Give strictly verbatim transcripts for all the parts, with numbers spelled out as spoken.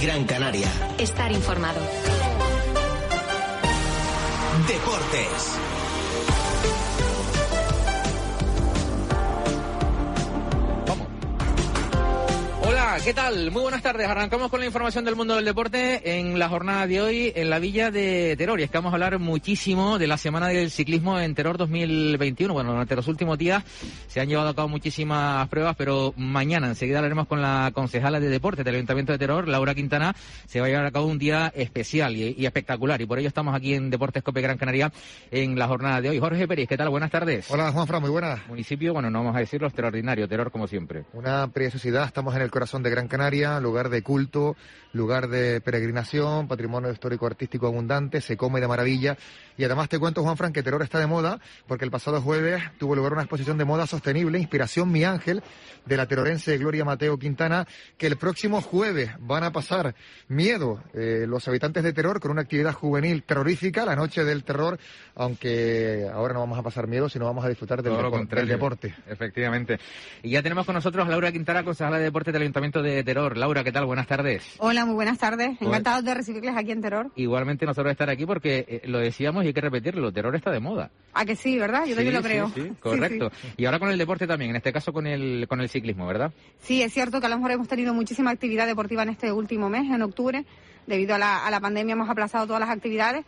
Gran Canaria. Estar informado. Deportes. Hola, ¿qué tal? Muy buenas tardes. Arrancamos con la información del mundo del deporte en la jornada de hoy en la villa de Teror. Y es que vamos a hablar muchísimo de la semana del ciclismo en Teror dos mil veintiuno. Bueno, durante los últimos días se han llevado a cabo muchísimas pruebas, pero mañana enseguida hablaremos con la concejala de deporte del Ayuntamiento de Teror, Laura Quintana. Se va a llevar a cabo un día especial y, y espectacular. Y por ello estamos aquí en Deportes Cope Gran Canaria en la jornada de hoy. Jorge Pérez, ¿qué tal? Buenas tardes. Hola, Juanfran, muy buenas. Municipio, bueno, no vamos a decirlo, extraordinario, Teror como siempre. Una preciosidad, estamos en el corazón de Gran Canaria, lugar de culto, lugar de peregrinación, patrimonio histórico-artístico abundante, se come de maravilla. Y además te cuento, Juanfran, que Teror está de moda, porque el pasado jueves tuvo lugar una exposición de moda sostenible, Inspiración Mi Ángel, de la terorense Gloria Mateo Quintana, que el próximo jueves van a pasar miedo eh, los habitantes de Teror con una actividad juvenil terrorífica, la Noche del Terror, aunque ahora no vamos a pasar miedo, sino vamos a disfrutar del, depor- del deporte. Efectivamente. Y ya tenemos con nosotros a Laura Quintana, concejala de deporte del Ayuntamiento de Teror. Laura, ¿qué tal? Buenas tardes. Hola, muy buenas tardes. Encantados de recibirles aquí en Teror. Igualmente nosotros de estar aquí porque eh, lo decíamos y hay que repetirlo, Teror está de moda. ¿A que sí, verdad? Yo sí, también lo sí, creo. Sí, correcto. Sí, sí. Y ahora con el deporte también, en este caso con el con el ciclismo, ¿verdad? Sí, es cierto que a lo mejor hemos tenido muchísima actividad deportiva en este último mes, en octubre. Debido a la, a la pandemia hemos aplazado todas las actividades,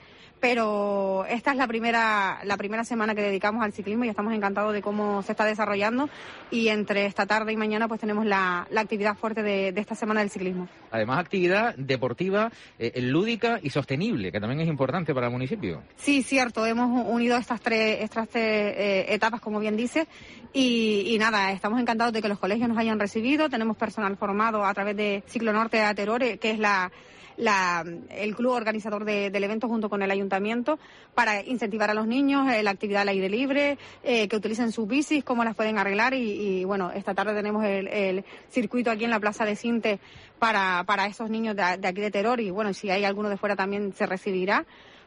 pero esta es la primera la primera semana que dedicamos al ciclismo y estamos encantados de cómo se está desarrollando, y entre esta tarde y mañana pues tenemos la, la actividad fuerte de, de esta semana del ciclismo. Además, actividad deportiva, eh, lúdica y sostenible, que también es importante para el municipio. Sí, cierto, hemos unido estas tres, estas tres eh, etapas, como bien dice, y, y nada, estamos encantados de que los colegios nos hayan recibido. Tenemos personal formado a través de Ciclo Norte de Teror, que es la La, el club organizador de, del evento junto con el ayuntamiento, para incentivar a los niños eh, la actividad al aire libre, eh, que utilicen sus bicis, cómo las pueden arreglar y, y bueno, esta tarde tenemos el, el circuito aquí en la Plaza de Sinte para, para esos niños de, de aquí de Teror, y bueno, si hay alguno de fuera también se recibirá.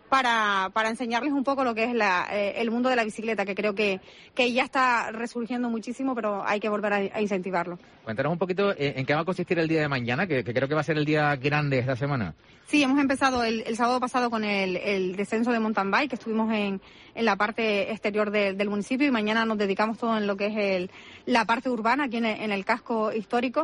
Para, para enseñarles un poco lo que es la, eh, el mundo de la bicicleta, que creo que, que ya está resurgiendo muchísimo, pero hay que volver a, a incentivarlo. Cuéntanos un poquito eh, en qué va a consistir el día de mañana, que, que creo que va a ser el día grande esta semana. Sí, hemos empezado el, el sábado pasado con el, el descenso de mountain bike, que estuvimos en, en la parte exterior de, del municipio, y mañana nos dedicamos todo en lo que es el, la parte urbana, aquí en el, en el casco histórico,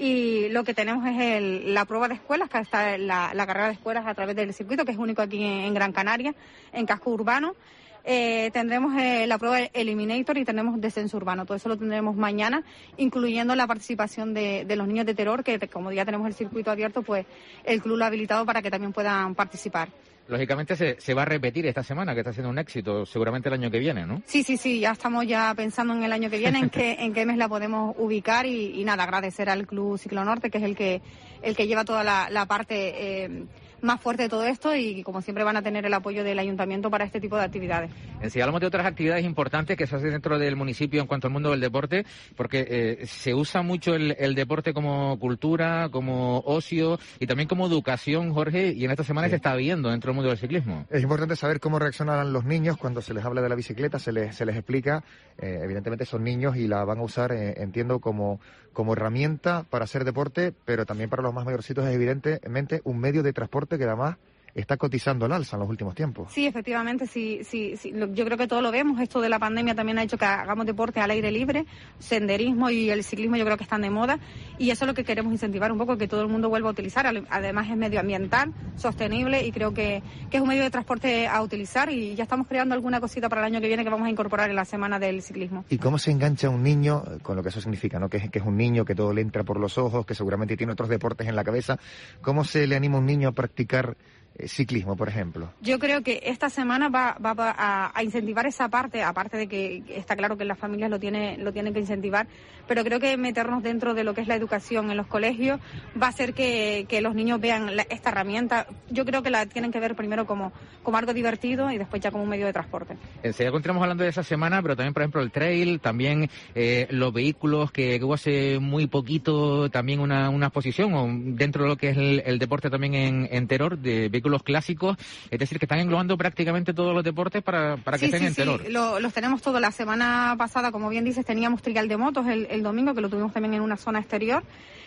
y lo que tenemos es el, la prueba de escuelas, que está la, la carrera de escuelas a través del circuito, que es único aquí en, en Gran Canaria, en casco urbano. Eh, tendremos eh, la prueba Eliminator y tendremos descenso urbano. Todo eso lo tendremos mañana, incluyendo la participación de, de los niños de Teror, que como ya tenemos el circuito abierto, pues el club lo ha habilitado para que también puedan participar. Lógicamente se, se va a repetir esta semana, que está siendo un éxito, seguramente el año que viene, ¿no? Sí, sí, sí, ya estamos ya pensando en el año que viene, en qué, en qué mes la podemos ubicar, y, y nada, agradecer al Club Ciclo Norte, que es el que, el que lleva toda la, la parte eh, más fuerte de todo esto, y como siempre van a tener el apoyo del ayuntamiento para este tipo de actividades. En sí, hablamos de otras actividades importantes que se hacen dentro del municipio en cuanto al mundo del deporte, porque eh, se usa mucho el, el deporte como cultura, como ocio y también como educación, Jorge, y en esta semana sí se está viendo dentro del mundo del ciclismo. Es importante saber cómo reaccionarán los niños cuando se les habla de la bicicleta, se les, se les explica, eh, evidentemente son niños y la van a usar, eh, entiendo, como, como herramienta para hacer deporte, pero también para los más mayorcitos es evidentemente un medio de transporte que además está cotizando al alza en los últimos tiempos. Sí, efectivamente, sí, sí, sí. Yo creo que todos lo vemos. Esto de la pandemia también ha hecho que hagamos deporte al aire libre. Senderismo y el ciclismo yo creo que están de moda, y eso es lo que queremos incentivar un poco, que todo el mundo vuelva a utilizar. Además es medioambiental, sostenible, y creo que, que es un medio de transporte a utilizar, y ya estamos creando alguna cosita para el año que viene que vamos a incorporar en la semana del ciclismo. ¿Y cómo se engancha un niño con lo que eso significa, ¿no? Que es, que es un niño, que todo le entra por los ojos, que seguramente tiene otros deportes en la cabeza? ¿Cómo se le anima a un niño a practicar ciclismo, por ejemplo? Yo creo que esta semana va, va a, a incentivar esa parte, aparte de que está claro que las familias lo, tiene, lo tienen que incentivar, pero creo que meternos dentro de lo que es la educación en los colegios va a hacer que, que los niños vean la, esta herramienta. Yo creo que la tienen que ver primero como, como algo divertido y después ya como un medio de transporte. Enseguida continuamos hablando de esa semana, pero también, por ejemplo, el trail, también eh, los vehículos que, que hubo hace muy poquito, también una, una exposición o dentro de lo que es el, el deporte también en, en Teror, de vehículos clásicos, es decir, que están englobando prácticamente todos los deportes para, para que sí, estén sí, en Teror. Sí, lo, los tenemos todos. La semana pasada, como bien dices, teníamos trial de motos el, el domingo, que lo tuvimos también en una zona exterior.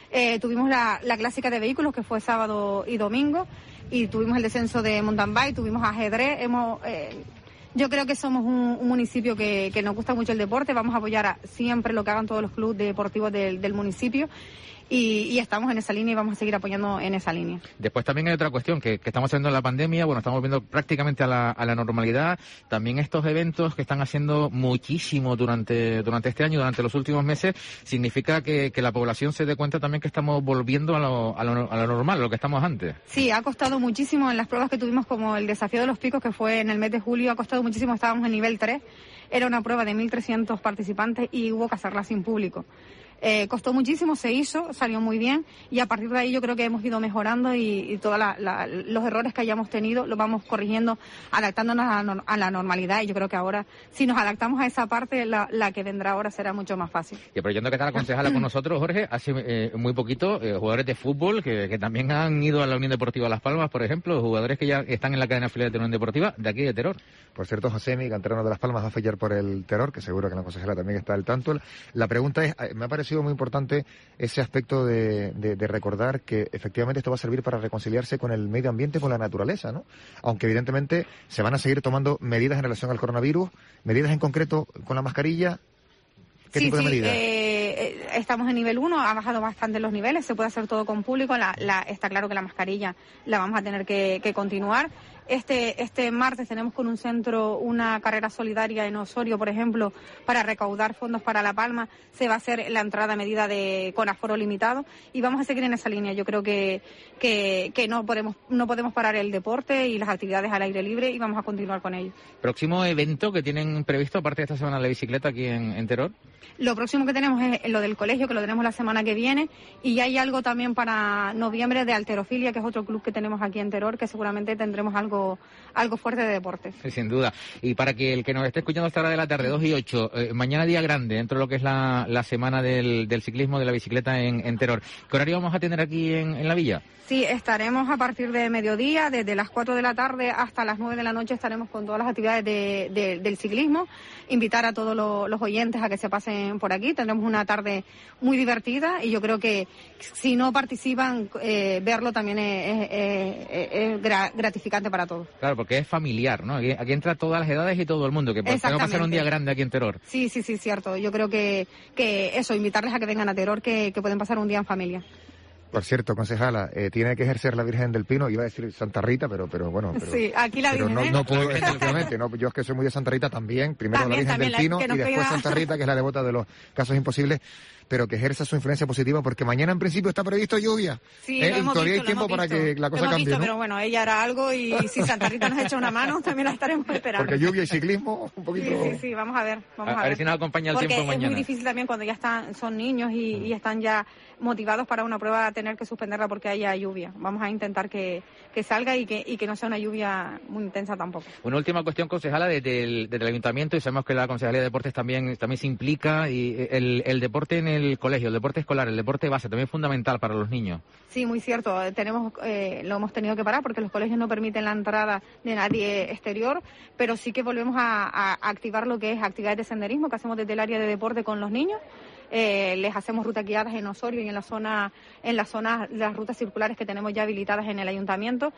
Eh, tuvimos la, la clásica de vehículos, que fue sábado y domingo, y tuvimos el descenso de mountain bike, tuvimos ajedrez. Hemos, eh, yo creo que somos un, un municipio que, que nos gusta mucho el deporte. Vamos a apoyar a, siempre lo que hagan todos los clubes deportivos del, del municipio. Y, y estamos en esa línea y vamos a seguir apoyando en esa línea. Después también hay otra cuestión, que, que estamos haciendo en la pandemia, bueno, estamos viendo prácticamente a la, a la normalidad. También estos eventos que están haciendo muchísimo durante durante este año, durante los últimos meses, significa que, que la población se dé cuenta también que estamos volviendo a lo, a lo, a lo normal, a lo que estamos antes. Sí, ha costado muchísimo en las pruebas que tuvimos, como el desafío de los picos, que fue en el mes de julio, ha costado muchísimo, estábamos en nivel tres, era una prueba de mil trescientos participantes y hubo que hacerla sin público. Eh, costó muchísimo, se hizo, salió muy bien y a partir de ahí yo creo que hemos ido mejorando y, y todos los errores que hayamos tenido los vamos corrigiendo, adaptándonos a la, a la normalidad, y yo creo que ahora si nos adaptamos a esa parte, la, la que vendrá ahora será mucho más fácil. Y aprovechando que está la concejala con nosotros, Jorge, hace eh, muy poquito eh, jugadores de fútbol que, que también han ido a la Unión Deportiva Las Palmas, por ejemplo, jugadores que ya están en la cadena filial de la Unión Deportiva de aquí de Teror. Por cierto, Josemi, canterano de Las Palmas, va a fallar por el Teror, que seguro que la consejera también está al tanto. La pregunta es, me ha parecido muy importante ese aspecto de, de, de recordar que efectivamente esto va a servir para reconciliarse con el medio ambiente, con la naturaleza, ¿no? Aunque evidentemente se van a seguir tomando medidas en relación al coronavirus, medidas en concreto con la mascarilla. ¿Qué sí, tipo de sí, medidas? Eh, estamos en nivel uno, ha bajado bastante los niveles, se puede hacer todo con público, la, la, está claro que la mascarilla la vamos a tener que, que continuar. Este, este martes tenemos con un centro una carrera solidaria en Osorio, por ejemplo, para recaudar fondos para La Palma. Se va a hacer la entrada a medida de con aforo limitado y vamos a seguir en esa línea. Yo creo que, que, que no podemos, no podemos parar el deporte y las actividades al aire libre y vamos a continuar con ello. ¿Próximo evento que tienen previsto, aparte de esta semana de la bicicleta aquí en, en Teror? Lo próximo que tenemos es lo del colegio, que lo tenemos la semana que viene, y hay algo también para noviembre de halterofilia, que es otro club que tenemos aquí en Teror, que seguramente tendremos algo algo fuerte de deporte. Sí, sin duda. Y para que el que nos esté escuchando a esta hora de la tarde, dos y ocho, eh, mañana día grande, dentro de lo que es la, la semana del, del ciclismo, de la bicicleta en, en Teror. ¿Qué horario vamos a tener aquí en, en la villa? Sí, estaremos a partir de mediodía, desde las cuatro de la tarde hasta las nueve de la noche estaremos con todas las actividades de, de, del ciclismo. Invitar a todos los, los oyentes a que se pasen por aquí. Tendremos una tarde muy divertida y yo creo que si no participan, eh, verlo también es, es, es, es gratificante para todos. Claro, porque es familiar, ¿no? Aquí, aquí entra todas las edades y todo el mundo, que podemos pasar un día grande aquí en Teror. Sí, sí, sí, cierto. Yo creo que, que eso, invitarles a que vengan a Teror, que, que pueden pasar un día en familia. Por cierto, concejala, eh, tiene que ejercer la Virgen del Pino, iba a decir Santa Rita, pero pero bueno. Pero, sí, aquí la pero Virgen. No, no puedo, efectivamente, no, yo es que soy muy de Santa Rita también, primero también, la Virgen del Pino y después pega. Santa Rita, que es la devota de los casos imposibles, pero que ejerza su influencia positiva, porque mañana en principio está previsto lluvia. Sí, ¿eh? lo hemos todavía visto, hay tiempo para que la cosa lo hemos cambie, visto, ¿no? Pero bueno, ella hará algo y si Santa Rita nos echa una mano, también la estaremos esperando. Porque lluvia y ciclismo, un poquito... Sí, sí, sí, vamos a ver. Vamos a, a, a ver si nos acompaña el porque tiempo mañana. Porque es muy difícil también cuando ya están son niños y, y están ya motivados para una prueba, tener que suspenderla porque haya lluvia. Vamos a intentar que, que salga y que, y que no sea una lluvia muy intensa tampoco. Una última cuestión, concejala, desde el, desde el ayuntamiento, y sabemos que la Concejalía de Deportes también, también se implica, y el, el deporte en el colegio, el deporte escolar, el deporte base, también es fundamental para los niños. Sí, muy cierto. Tenemos, eh, lo hemos tenido que parar porque los colegios no permiten la entrada de nadie exterior, pero sí que volvemos a, a activar lo que es actividades de senderismo que hacemos desde el área de deporte con los niños. Eh, les hacemos rutas guiadas en Osorio y en la zona, en las zonas, las rutas circulares que tenemos ya habilitadas en el ayuntamiento,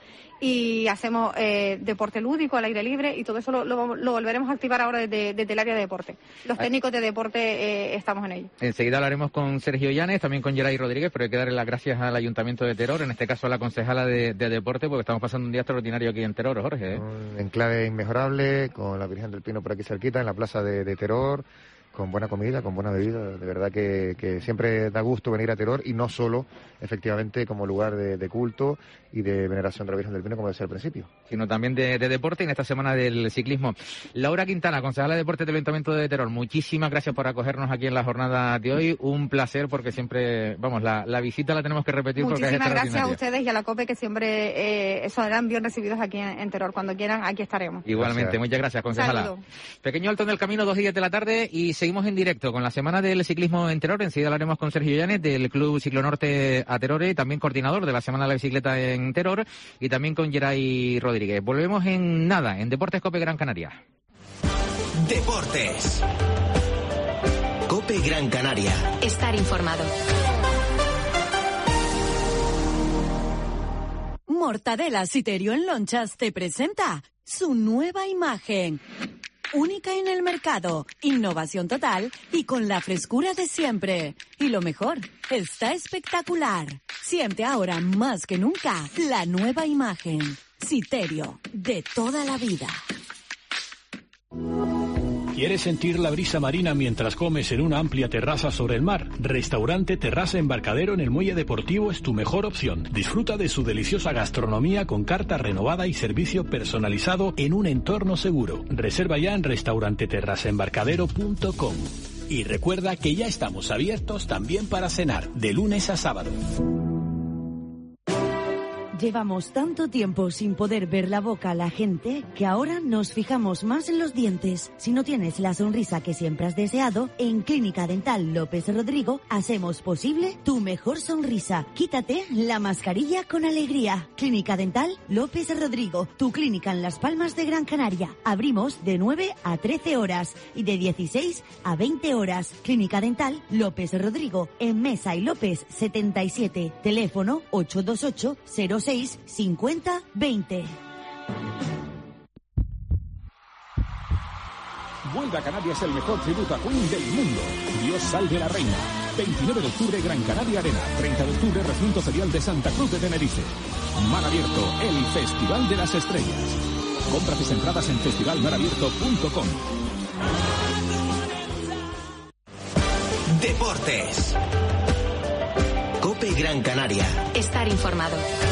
y hacemos eh, deporte lúdico al aire libre, y todo eso lo, lo, lo volveremos a activar ahora desde, desde el área de deporte. Los técnicos de deporte eh, estamos en ello. Enseguida hablaremos con Sergio Llanes, también con Geray Rodríguez, pero hay que darle las gracias al Ayuntamiento de Teror, en este caso a la concejala de, de deporte, porque estamos pasando un día extraordinario aquí en Teror, Jorge. ¿eh? Un enclave inmejorable, con la Virgen del Pino por aquí cerquita, en la plaza de, de Teror, con buena comida, con buena bebida. De verdad que, que siempre da gusto venir a Teror, y no solo, efectivamente, como lugar de, de culto y de veneración de la Virgen del Pino, como decía al principio, sino también de, de deporte, en esta semana del ciclismo. Laura Quintana, concejala de deporte del Ayuntamiento de Teror, muchísimas gracias por acogernos aquí en la jornada de hoy. Un placer, porque siempre, vamos, la, la visita la tenemos que repetir. Muchísimas porque es gracias a ustedes y a la COPE, que siempre eh, serán bien recibidos aquí en, en Teror. Cuando quieran, aquí estaremos. Igualmente, gracias. Muchas gracias, concejala. Saludo. Pequeño alto en el camino, dos y diez de la tarde, y seguimos en directo con la semana del ciclismo en Teror. Enseguida hablaremos con Sergio Llanes, del Club Ciclonorte a Terore, también coordinador de la Semana de la Bicicleta en Teror, y también con Geray Rodríguez. Volvemos en nada, en Deportes COPE Gran Canaria. Deportes. COPE Gran Canaria. Estar informado. Mortadela Citerio en Lonchas te presenta su nueva imagen. Única en el mercado, innovación total y con la frescura de siempre. Y lo mejor, está espectacular. Siente ahora más que nunca la nueva imagen. Citerio, de toda la vida. ¿Quieres sentir la brisa marina mientras comes en una amplia terraza sobre el mar? Restaurante Terraza Embarcadero en el Muelle Deportivo es tu mejor opción. Disfruta de su deliciosa gastronomía con carta renovada y servicio personalizado en un entorno seguro. Reserva ya en restaurante terraza embarcadero punto com. Y recuerda que ya estamos abiertos también para cenar, de lunes a sábado. Llevamos tanto tiempo sin poder ver la boca a la gente que ahora nos fijamos más en los dientes. Si no tienes la sonrisa que siempre has deseado, en Clínica Dental López Rodrigo hacemos posible tu mejor sonrisa. Quítate la mascarilla con alegría. Clínica Dental López Rodrigo, tu clínica en Las Palmas de Gran Canaria. Abrimos de nueve a trece horas y de dieciséis a veinte horas. Clínica Dental López Rodrigo, en Mesa y López setenta y siete. Teléfono ocho dos ocho cero seis cincuenta veinte. Vuelve a Canarias el mejor tributo a Queen del mundo. Dios salve a la reina. veintinueve de octubre, Gran Canaria Arena. treinta de octubre, Recinto Ferial de Santa Cruz de Tenerife. Mar Abierto, el Festival de las Estrellas. Compra tus entradas en festival mar abierto punto com. Deportes. COPE Gran Canaria. Estar informado.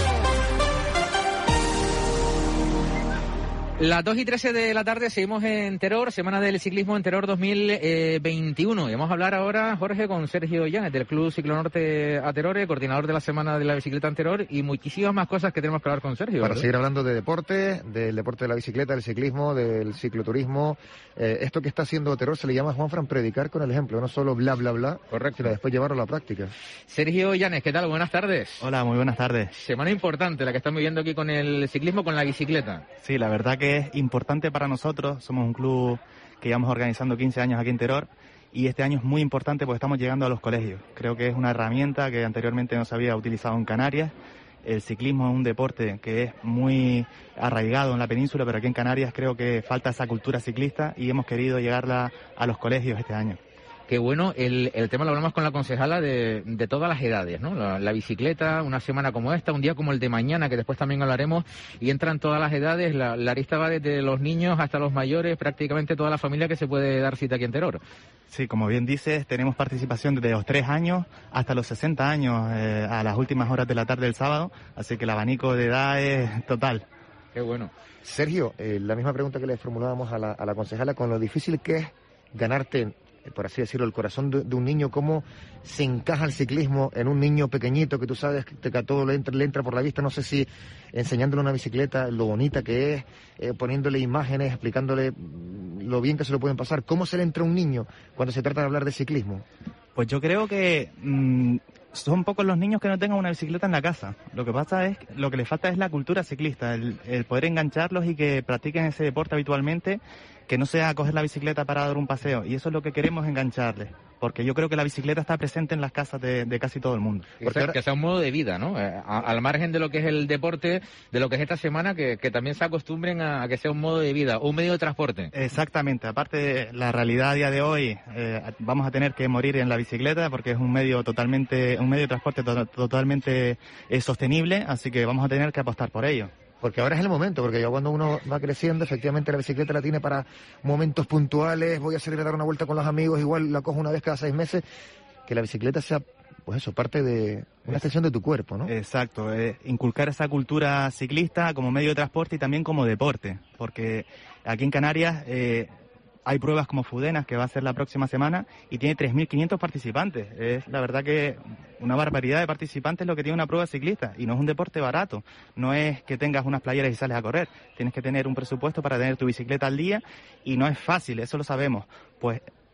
Las dos y trece de la tarde seguimos en Teror, Semana del Ciclismo en Teror dos mil veintiuno. Y vamos a hablar ahora, Jorge, con Sergio Llanes, del Club Ciclonorte a Terore, coordinador de la Semana de la Bicicleta en Teror, y muchísimas más cosas que tenemos que hablar con Sergio. Para ¿verdad? seguir hablando de deporte, del deporte de la bicicleta, del ciclismo, del cicloturismo. Eh, esto que está haciendo Teror se le llama, Juanfran, predicar con el ejemplo, no solo bla, bla, bla, correcto, sino después llevarlo a la práctica. Sergio Llanes, ¿qué tal? Buenas tardes. Hola, muy buenas tardes. Semana importante la que estamos viviendo aquí con el ciclismo, con la bicicleta. Sí, la verdad que es importante para nosotros. Somos un club que llevamos organizando quince años aquí en Teror y este año es muy importante porque estamos llegando a los colegios. Creo que es una herramienta que anteriormente no se había utilizado en Canarias. El ciclismo es un deporte que es muy arraigado en la península, pero aquí en Canarias creo que falta esa cultura ciclista y hemos querido llegarla a los colegios este año. Qué bueno, el, el tema lo hablamos con la concejala de, de todas las edades, ¿no? La, la bicicleta, una semana como esta, un día como el de mañana, que después también hablaremos, y entran todas las edades, la, la lista va desde los niños hasta los mayores, prácticamente toda la familia que se puede dar cita aquí en Teror. Sí, como bien dices, tenemos participación desde los tres años hasta los sesenta años, eh, a las últimas horas de la tarde del sábado, así que el abanico de edad es total. Qué bueno. Sergio, eh, la misma pregunta que le formulábamos a la, a la concejala, con lo difícil que es ganarte, por así decirlo, el corazón de, de un niño, ¿cómo se encaja el ciclismo en un niño pequeñito que tú sabes que, que a todo le entra, le entra por la vista? No sé si enseñándole una bicicleta, lo bonita que es, eh, poniéndole imágenes, explicándole lo bien que se lo pueden pasar. ¿Cómo se le entra a un niño cuando se trata de hablar de ciclismo? Pues yo creo que mmm, son pocos los niños que no tengan una bicicleta en la casa. Lo que pasa es, lo que les falta es la cultura ciclista, el, el poder engancharlos y que practiquen ese deporte habitualmente, que no sea coger la bicicleta para dar un paseo. Y eso es lo que queremos engancharles, porque yo creo que la bicicleta está presente en las casas de, de casi todo el mundo. Porque ahora, que sea un modo de vida, ¿no? Eh, a, al margen de lo que es el deporte, de lo que es esta semana, que, que también se acostumbren a, a que sea un modo de vida, un medio de transporte. Exactamente. Aparte de la realidad a día de hoy, eh, vamos a tener que morir en la bicicleta porque es un medio totalmente, un medio de transporte to- totalmente eh, sostenible, así que vamos a tener que apostar por ello. Porque ahora es el momento, porque ya cuando uno va creciendo, efectivamente la bicicleta la tiene para momentos puntuales, voy a salir a dar una vuelta con los amigos, igual la cojo una vez cada seis meses, que la bicicleta sea, pues eso, parte de una extensión de tu cuerpo, ¿no? Exacto, eh, inculcar esa cultura ciclista como medio de transporte y también como deporte, porque aquí en Canarias eh, hay pruebas como Fudenas, que va a ser la próxima semana, y tiene tres mil quinientos participantes. Es la verdad que una barbaridad de participantes lo que tiene una prueba ciclista, y no es un deporte barato. No es que tengas unas playeras y sales a correr. Tienes que tener un presupuesto para tener tu bicicleta al día, y no es fácil, eso lo sabemos. Pues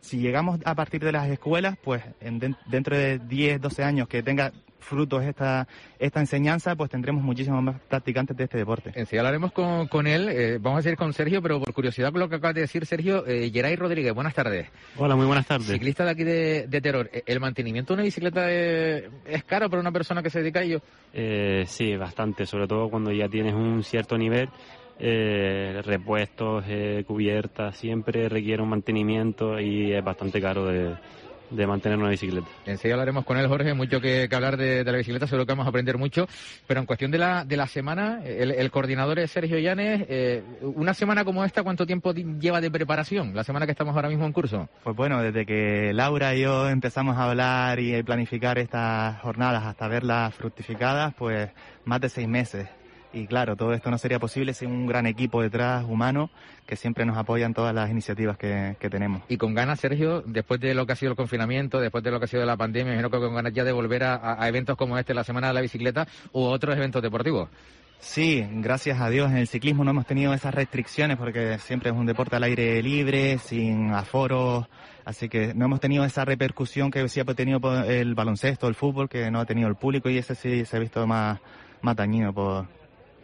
Si llegamos a partir de las escuelas, pues en de, dentro de diez, doce años que tenga frutos esta esta enseñanza, pues tendremos muchísimos más practicantes de este deporte. Enseguida hablaremos con, con él, eh, vamos a seguir con Sergio, pero por curiosidad con lo que acaba de decir Sergio, eh, Geray Rodríguez, buenas tardes. Hola, muy buenas tardes. Ciclista de aquí de, de Teror, ¿el mantenimiento de una bicicleta es, es caro para una persona que se dedica a ello? Eh, sí, bastante, sobre todo cuando ya tienes un cierto nivel. Eh, repuestos, eh, cubiertas, siempre requiere un mantenimiento y es bastante caro de, de mantener una bicicleta. Enseguida hablaremos con él, Jorge, mucho que, que hablar de, de la bicicleta, seguro que vamos a aprender mucho, pero en cuestión de la de la semana, el, el coordinador es Sergio Llanes, eh, una semana como esta, ¿cuánto tiempo lleva de preparación, la semana que estamos ahora mismo en curso? Pues bueno, desde que Laura y yo empezamos a hablar y planificar estas jornadas hasta verlas fructificadas, pues más de seis meses. Y claro, todo esto no sería posible sin un gran equipo detrás, humano, que siempre nos apoya en todas las iniciativas que, que tenemos. Y con ganas, Sergio, después de lo que ha sido el confinamiento, después de lo que ha sido la pandemia, imagino que con ganas ya de volver a, a eventos como este, la Semana de la Bicicleta, u otros eventos deportivos. Sí, gracias a Dios en el ciclismo no hemos tenido esas restricciones porque siempre es un deporte al aire libre, sin aforos, así que no hemos tenido esa repercusión que sí ha tenido el baloncesto, el fútbol, que no ha tenido el público, y ese sí se ha visto más, más dañino por...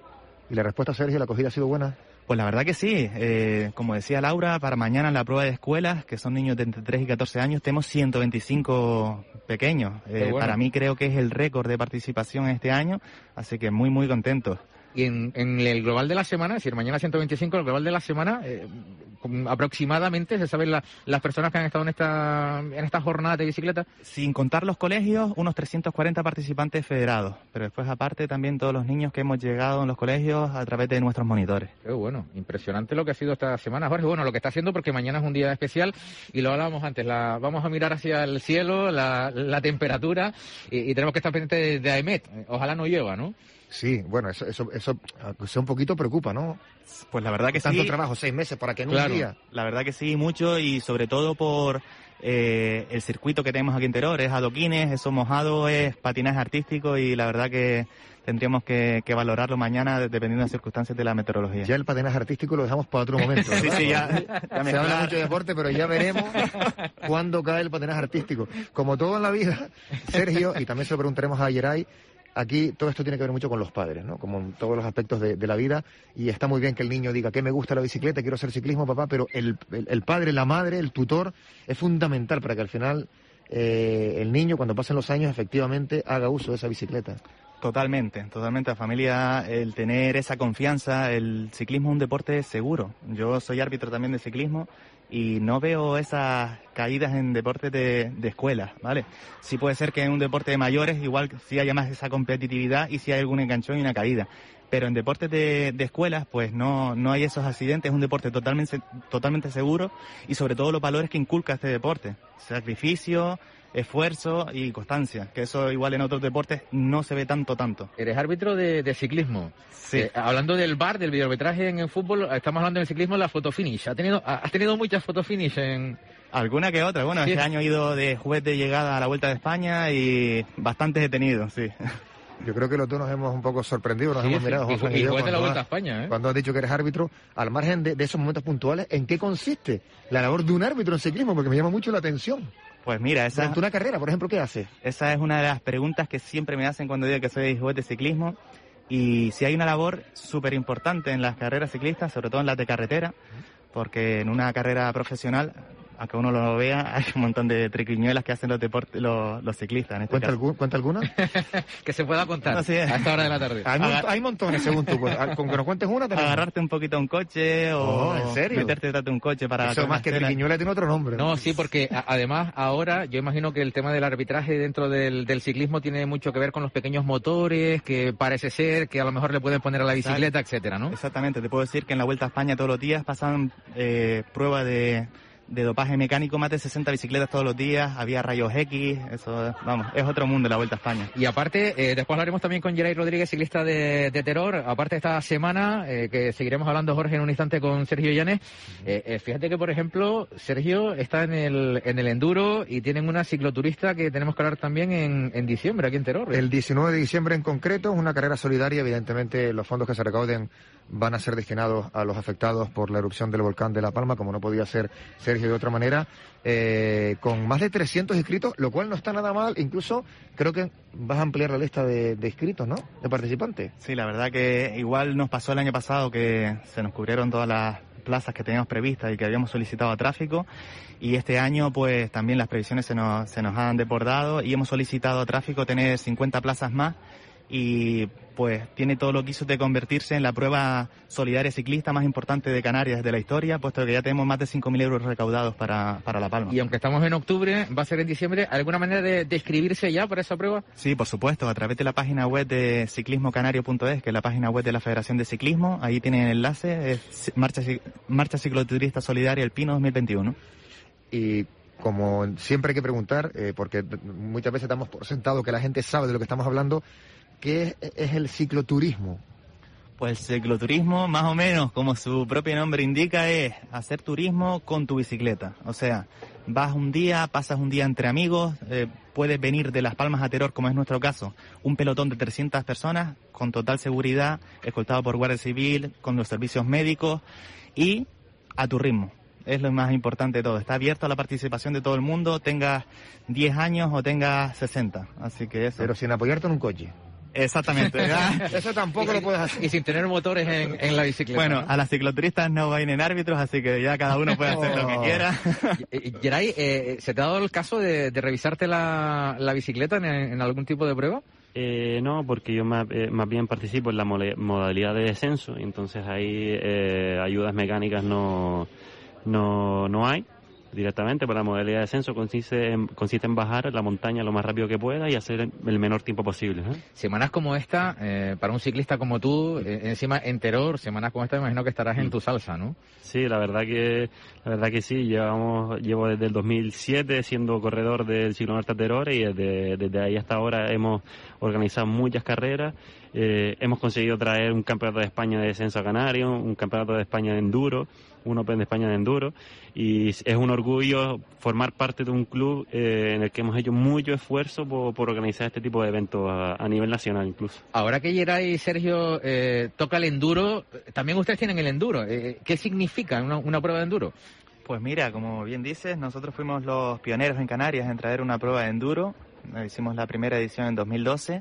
¿Y la respuesta, Sergio, la acogida ha sido buena? Pues la verdad que sí. Eh, como decía Laura, para mañana en la prueba de escuelas, que son niños de entre tres y catorce años, tenemos ciento veinticinco pequeños. Eh, bueno. Para mí creo que es el récord de participación este año, así que muy, muy contentos. Y en, en el global de la semana, es decir, mañana ciento veinticinco, el global de la semana, eh, aproximadamente, ¿se saben la, las personas que han estado en esta en esta jornada de bicicleta? Sin contar los colegios, unos trescientos cuarenta participantes federados, pero después aparte también todos los niños que hemos llegado en los colegios a través de nuestros monitores. Qué bueno, impresionante lo que ha sido esta semana, Jorge. Bueno, lo que está haciendo, porque mañana es un día especial y lo hablábamos antes, la, vamos a mirar hacia el cielo, la, la temperatura y, y tenemos que estar pendientes de, de AEMET. Ojalá no llueva, ¿no? Sí, bueno, eso, eso, eso, eso un poquito preocupa, ¿no? Pues la verdad que Tanto sí. trabajo, seis meses para que en claro, un día. La verdad que sí, mucho, y sobre todo por eh, el circuito que tenemos aquí en Teror, es adoquines, eso mojado, es patinaje artístico, y la verdad que tendríamos que, que valorarlo mañana dependiendo de las circunstancias de la meteorología. Ya el patinaje artístico lo dejamos para otro momento, ¿verdad? Sí, sí, ya. ya Se habla mucho de deporte, pero ya veremos cuándo cae el patinaje artístico. Como todo en la vida, Sergio, y también se lo preguntaremos a Geray, aquí todo esto tiene que ver mucho con los padres, ¿no? Como en todos los aspectos de, de la vida, y está muy bien que el niño diga que me gusta la bicicleta, quiero hacer ciclismo, papá, pero el, el, el padre, la madre, el tutor es fundamental para que al final eh, el niño, cuando pasen los años, efectivamente haga uso de esa bicicleta. Totalmente, totalmente. La familia, el tener esa confianza, el ciclismo es un deporte seguro. Yo soy árbitro también de ciclismo y no veo esas caídas en deportes de, de escuela, ¿vale? Sí puede ser que en un deporte de mayores igual sí haya más esa competitividad y sí hay algún enganchón y una caída. Pero en deportes de, de escuelas, pues no, no hay esos accidentes, es un deporte totalmente, totalmente seguro, y sobre todo los valores que inculca este deporte. Sacrificio, esfuerzo y constancia, que eso igual en otros deportes no se ve tanto, tanto. Eres árbitro de, de ciclismo. Sí. Eh, hablando del V A R, del videoarbitraje en el fútbol, estamos hablando del ciclismo, la fotofinish. ¿Ha tenido, ¿Has tenido muchas fotofinish en...? Alguna que otra. Bueno, sí. Este año he ido de juez de llegada a la Vuelta de España y bastantes he tenido, sí. Yo creo que los dos nos hemos un poco sorprendido, nos sí, hemos sí. mirado, Juan y, y yo, de la Vuelta has, a España, ¿eh? Cuando has dicho que eres árbitro, al margen de, de esos momentos puntuales, ¿en qué consiste la labor de un árbitro en ciclismo? Porque me llama mucho la atención. Pues mira, esa... Durante una carrera, por ejemplo, ¿qué haces? Esa es una de las preguntas que siempre me hacen cuando digo que soy juez de ciclismo. Y si hay una labor súper importante en las carreras ciclistas, sobre todo en las de carretera, porque en una carrera profesional, aunque uno lo vea, hay un montón de triquiñuelas que hacen los deportes, los, los ciclistas. En este ¿Cuenta, caso. algún, ¿Cuenta alguna? Que se pueda contar no, sí. a esta hora de la tarde. Hay, Agar... hay montones, según tú. Pues. Con que nos cuentes una, tenemos. Agarrarte un poquito a un coche o oh, ¿en serio? meterte detrás de un coche para... Eso más que triquiñuela tiene otro nombre. No, sí, porque a, además ahora yo imagino que el tema del arbitraje dentro del, del ciclismo tiene mucho que ver con los pequeños motores, que parece ser que a lo mejor le pueden poner a la bicicleta, Exacto. etcétera, ¿no? Exactamente. Te puedo decir que en la Vuelta a España todos los días pasan eh, pruebas de... de dopaje mecánico, más de sesenta bicicletas todos los días, había rayos X, eso, vamos, es otro mundo la Vuelta a España. Y aparte, eh, después hablaremos también con Geray Rodríguez, ciclista de, de Teror, aparte de esta semana, eh, que seguiremos hablando, Jorge, en un instante con Sergio Llanes. Eh, eh, fíjate que, por ejemplo, Sergio está en el en el enduro y tienen una cicloturista que tenemos que hablar también en, en diciembre, aquí en Teror. ¿eh? El diecinueve de diciembre en concreto, es una carrera solidaria, evidentemente los fondos que se recauden van a ser destinados a los afectados por la erupción del volcán de La Palma, como no podía ser, Sergio, de otra manera, eh, con más de trescientos inscritos, lo cual no está nada mal. Incluso creo que vas a ampliar la lista de, de inscritos, ¿no?, de participantes. Sí, la verdad que igual nos pasó el año pasado que se nos cubrieron todas las plazas que teníamos previstas y que habíamos solicitado a tráfico, y este año pues también las previsiones se nos, se nos han desbordado y hemos solicitado a tráfico tener cincuenta plazas más, y pues tiene todo lo que hizo de convertirse en la prueba solidaria ciclista más importante de Canarias de la historia, puesto que ya tenemos más de cinco mil euros recaudados para, para La Palma. Y aunque estamos en octubre, va a ser en diciembre, ¿alguna manera de, de inscribirse ya para esa prueba? Sí, por supuesto, a través de la página web de ciclismo canario punto es, que es la página web de la Federación de Ciclismo. Ahí tienen el enlace, es Marcha, Marcha Cicloturista Solidaria El Pino dos mil veintiuno. Y como siempre hay que preguntar, eh, porque muchas veces damos por sentado que la gente sabe de lo que estamos hablando, ¿qué es, es el cicloturismo? Pues el cicloturismo, más o menos, como su propio nombre indica, es hacer turismo con tu bicicleta. O sea, vas un día, pasas un día entre amigos, eh, puedes venir de Las Palmas a Teror, como es nuestro caso, un pelotón de trescientas personas, con total seguridad, escoltado por Guardia Civil, con los servicios médicos, y a tu ritmo. Es lo más importante de todo. Está abierto a la participación de todo el mundo, tengas diez años o tengas sesenta. Así que eso. Pero sin apoyarte en un coche. Exactamente. Eso tampoco lo puedes hacer. Y sin tener motores en, en la bicicleta. Bueno, ¿no? a las cicloturistas no vienen árbitros, así que ya cada uno puede hacer lo que quiera. Geray, eh, ¿se te ha dado el caso de, de revisarte la, la bicicleta en, en algún tipo de prueba? Eh, no, porque yo más, eh, más bien participo en la modalidad de descenso, y entonces ahí eh, ayudas mecánicas no, no, no hay. Directamente, para la modalidad de descenso consiste en, consiste en bajar la montaña lo más rápido que pueda y hacer el, el menor tiempo posible, ¿eh? Semanas como esta, eh, para un ciclista como tú, eh, encima en Teror, semanas como esta, me imagino que estarás en tu salsa, ¿no? Sí, la verdad que la verdad que sí. Llevamos, llevo desde el dos mil siete siendo corredor del Ciclo Norte a Teror, y desde, desde ahí hasta ahora hemos organizado muchas carreras. Eh, hemos conseguido traer un campeonato de España de descenso a Canario, un campeonato de España de enduro, un Open de España de enduro, y es un orgullo formar parte de un club eh, en el que hemos hecho mucho esfuerzo por, por organizar este tipo de eventos a, a nivel nacional incluso. Ahora que Geray y Sergio eh, toca el enduro, también ustedes tienen el enduro. Eh, ¿Qué significa una, una prueba de enduro? Pues mira, como bien dices, nosotros fuimos los pioneros en Canarias en traer una prueba de enduro. Hicimos la primera edición en dos mil doce.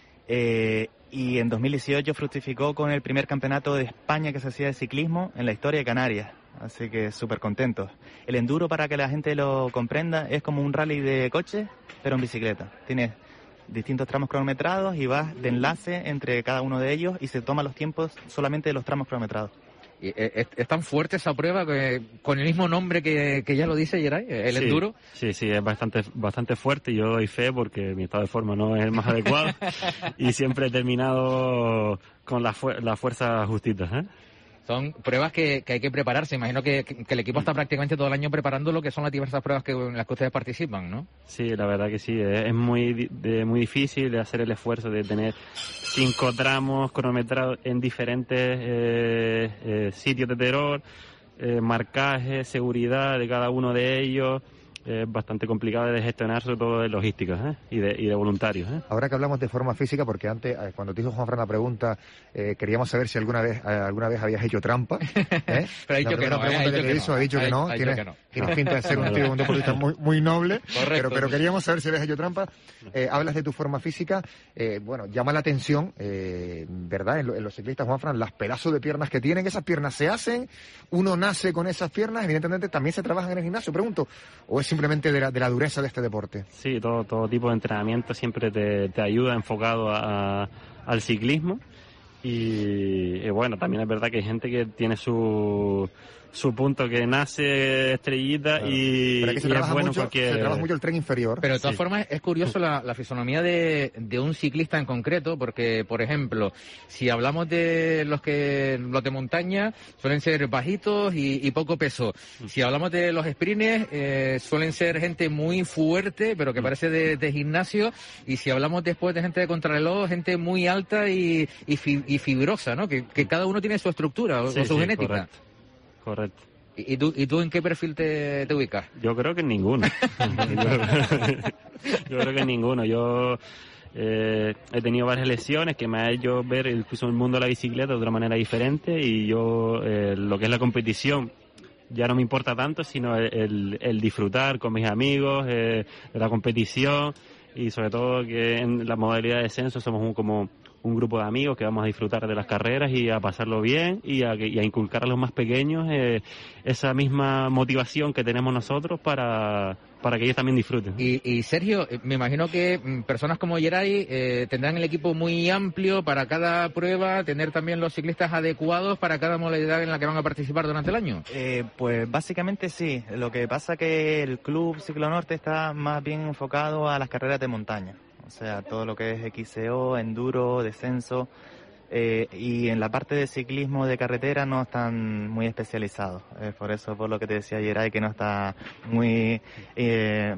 Eh, y en dos mil dieciocho fructificó con el primer campeonato de España que se hacía de ciclismo en la historia de Canarias, así que súper contentos. El enduro, para que la gente lo comprenda, es como un rally de coches, pero en bicicleta. Tienes distintos tramos cronometrados y vas de enlace entre cada uno de ellos y se toman los tiempos solamente de los tramos cronometrados. Y es, es tan fuerte esa prueba que, con el mismo nombre que, que ya lo dice Geray, el sí, enduro. Sí, sí, es bastante bastante fuerte. Yo doy fe porque mi estado de forma no es el más adecuado y siempre he terminado con las fu la fuerzas justitas, ¿eh? Son pruebas que, que hay que prepararse. Imagino que, que el equipo está prácticamente todo el año preparando lo que son las diversas pruebas que, en las que ustedes participan, ¿no? Sí, la verdad que sí. Es muy, de, muy difícil de hacer el esfuerzo de tener cinco tramos cronometrados en diferentes eh, eh, sitios de Teror, eh, marcaje, seguridad de cada uno de ellos. Es bastante complicado de gestionar, sobre todo de logística, ¿eh? y, de, y de voluntarios, ¿eh? Ahora que hablamos de forma física, porque antes, cuando te hizo Juan Fran la pregunta, eh, queríamos saber si alguna vez alguna vez habías hecho trampa. ¿eh? Pero ha dicho la que no, pregunta eh, ha que dicho le que hizo, no. ha dicho que no. Ha dicho Tienes, que no. tienes pinta de ser un tío, un deportista muy, muy noble. Correcto. Pero, pero queríamos saber si habías hecho trampa. Eh, hablas de tu forma física. Eh, bueno, llama la atención, eh, ¿verdad? En, lo, en los ciclistas, Juan Fran, las pedazos de piernas que tienen. Esas piernas se hacen, uno nace con esas piernas, evidentemente también se trabajan en el gimnasio, pregunto. ¿O es simplemente de la, de la dureza de este deporte? Sí, todo, todo tipo de entrenamiento siempre te, te ayuda enfocado a, a, al ciclismo. Y, y bueno, también es verdad que hay gente que tiene su, su punto que nace estrellita, claro. y, Pero aquí se y trabaja es bueno mucho, cualquier... se trabaja mucho el tren inferior. Pero de todas Sí. formas es curioso la, la fisonomía de, de un ciclista en concreto, porque, por ejemplo, si hablamos de los que los de montaña, suelen ser bajitos y, y poco peso. Si hablamos de los sprints, eh, suelen ser gente muy fuerte, pero que parece de, de gimnasio. Y si hablamos después de gente de contrarreloj, gente muy alta y, y, fi, y fibrosa, ¿no? Que, que cada uno tiene su estructura o, Sí, o su sí, genética. Correcto. correcto. ¿Y, y, tú, ¿Y tú en qué perfil te, te ubicas? Yo creo que en ninguno. yo, yo creo que en ninguno. Yo Eh, he tenido varias lesiones que me ha hecho ver incluso el mundo de la bicicleta de otra manera diferente, y yo eh, lo que es la competición ya no me importa tanto, sino el, el, el disfrutar con mis amigos, eh, de la competición, y sobre todo que en la modalidad de descenso somos un, como un grupo de amigos que vamos a disfrutar de las carreras y a pasarlo bien, y a, y a inculcar a los más pequeños eh, esa misma motivación que tenemos nosotros para, para que ellos también disfruten. Y, y Sergio, me imagino que personas como Geray eh, tendrán el equipo muy amplio para cada prueba, tener también los ciclistas adecuados para cada modalidad en la que van a participar durante el año. Eh, pues básicamente sí. Lo que pasa que el Club Ciclonorte está más bien enfocado a las carreras de montaña. O sea, todo lo que es X C O, enduro, descenso, eh, y en la parte de ciclismo de carretera no están muy especializados. Eh, por eso, por lo que te decía ayer, que no está muy... Eh,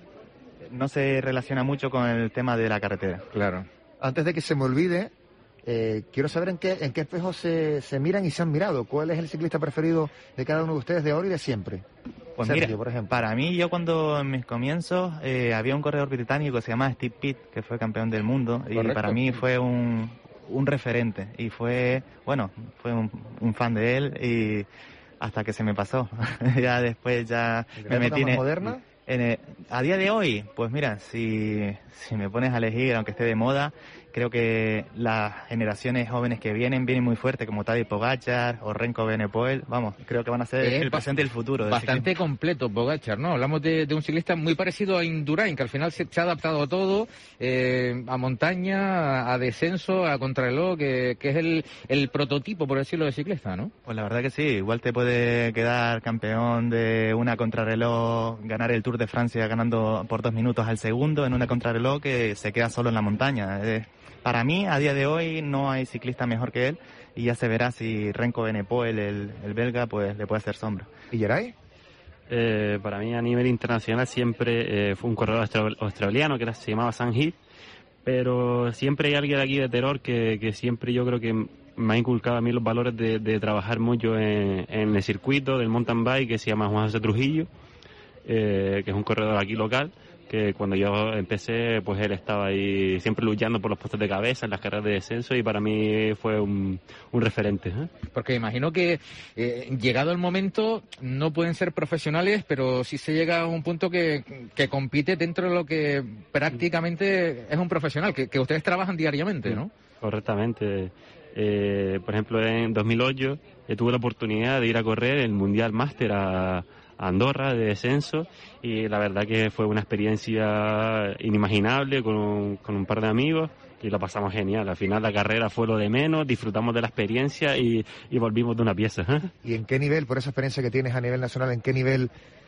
no se relaciona mucho con el tema de la carretera. Claro. Antes de que se me olvide, eh, quiero saber en qué, en qué espejo se, se miran y se han mirado. ¿Cuál es el ciclista preferido de cada uno de ustedes de ahora y de siempre? Pues Sergio, mira, por ejemplo. Para mí, yo cuando en mis comienzos eh, había un corredor británico que se llamaba Steve Pitt, que fue campeón del mundo. Correcto. Y para mí fue un, un referente, y fue, bueno, fue un, un fan de él, y hasta que se me pasó. Ya después ya me metí en... moderna? En el, a día de hoy, pues mira, si, si me pones a elegir, aunque esté de moda, creo que las generaciones jóvenes que vienen, vienen muy fuertes, como Tadej Pogačar o Renko Benepoel. Vamos, creo que van a ser eh, el presente y el futuro. Bastante completo Pogačar, ¿no? Hablamos de, de un ciclista muy parecido a Indurain, que al final se, se ha adaptado a todo, eh, a montaña, a, a descenso, a contrarreloj, que, que es el, el prototipo, por decirlo, de ciclista, ¿no? Pues la verdad que sí. Igual te puede quedar campeón de una contrarreloj, ganar el Tour de Francia ganando por dos minutos al segundo en una contrarreloj, que se queda solo en la montaña. Eh, Para mí, a día de hoy, no hay ciclista mejor que él, y ya se verá si Renko Benepoel, el, el belga, pues le puede hacer sombra. ¿Y Geray? Eh, para mí, a nivel internacional, siempre eh, fue un corredor austra- australiano que era, se llamaba Sam Heath, pero siempre hay alguien aquí de Teror que, que siempre yo creo que me ha inculcado a mí los valores de, de trabajar mucho en, en el circuito del mountain bike, que se llama Juan José Trujillo, eh, que es un corredor aquí local, que cuando yo empecé, pues él estaba ahí siempre luchando por los puestos de cabeza en las carreras de descenso, y para mí fue un, un referente, ¿eh? Porque imagino que eh, llegado el momento no pueden ser profesionales, pero sí se llega a un punto que, que compite dentro de lo que prácticamente es un profesional, que, que ustedes trabajan diariamente, ¿no? Correctamente. Eh, por ejemplo, en dos mil ocho eh, tuve la oportunidad de ir a correr el Mundial Máster a Andorra de descenso, y la verdad que fue una experiencia inimaginable con un, con un par de amigos, y la pasamos genial. Al final la carrera fue lo de menos, disfrutamos de la experiencia y, y volvimos de una pieza. ¿Y en qué nivel, por esa experiencia que tienes a nivel nacional, en qué nivel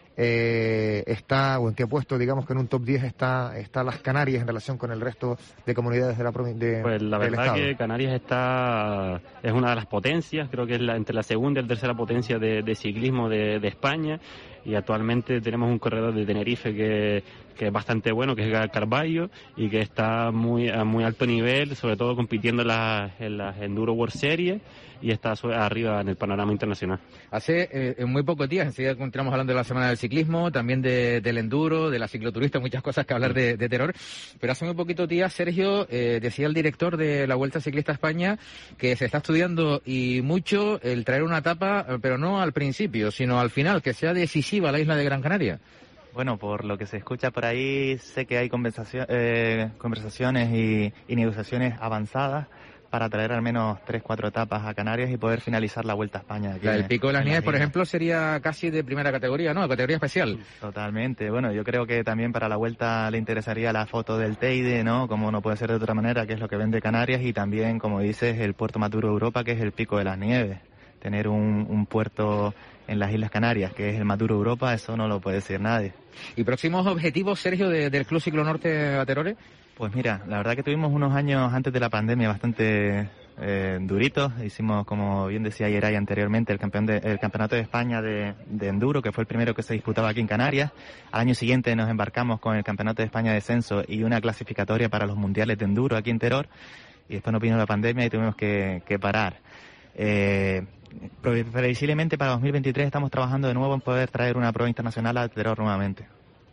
eh, está, o en qué puesto, digamos que en un top diez está, está las Canarias en relación con el resto de comunidades de la provincia? Pues la verdad que Canarias está es una de las potencias, creo que es la, entre la segunda y la tercera potencia de, de ciclismo de, de España, y actualmente tenemos un corredor de Tenerife que, que es bastante bueno, que es Gal Carballo, y que está muy a muy alto nivel, sobre todo compitiendo en las, en las Enduro World Series, y está arriba en el panorama internacional. Hace eh, muy pocos días, enseguida continuamos hablando de la Semana del Ciclismo, también de, del enduro, de la cicloturista, muchas cosas que hablar de, de Teror, pero hace muy poquitos días, Sergio, eh, decía el director de la Vuelta Ciclista a España que se está estudiando y mucho el traer una etapa, pero no al principio, sino al final, que sea decisiva la isla de Gran Canaria. Bueno, por lo que se escucha por ahí, sé que hay conversación, eh, conversaciones y, y negociaciones avanzadas para traer al menos tres, cuatro etapas a Canarias y poder finalizar la Vuelta a España. Aquí la del en, Pico de las Nieves, la por ejemplo, sería casi de primera categoría, ¿no? Categoría especial. Totalmente. Bueno, yo creo que también para la Vuelta le interesaría la foto del Teide, ¿no? Como no puede ser de otra manera, que es lo que vende Canarias, y también, como dices, el puerto más duro de Europa, que es el Pico de las Nieves. Tener un, un puerto en las Islas Canarias, que es el más duro de Europa, eso no lo puede decir nadie. ¿Y próximos objetivos, Sergio, de, del Club Ciclonorte a Terore? Pues mira, la verdad que tuvimos unos años antes de la pandemia bastante eh, duritos. Hicimos, como bien decía Geray anteriormente, el, campeón de, el campeonato de España de, de enduro, que fue el primero que se disputaba aquí en Canarias. Al año siguiente nos embarcamos con el campeonato de España de descenso y una clasificatoria para los mundiales de enduro aquí en Teror. Y después nos vino la pandemia y tuvimos que, que parar. Eh, previsiblemente para dos mil veintitrés estamos trabajando de nuevo en poder traer una prueba internacional a Teror nuevamente.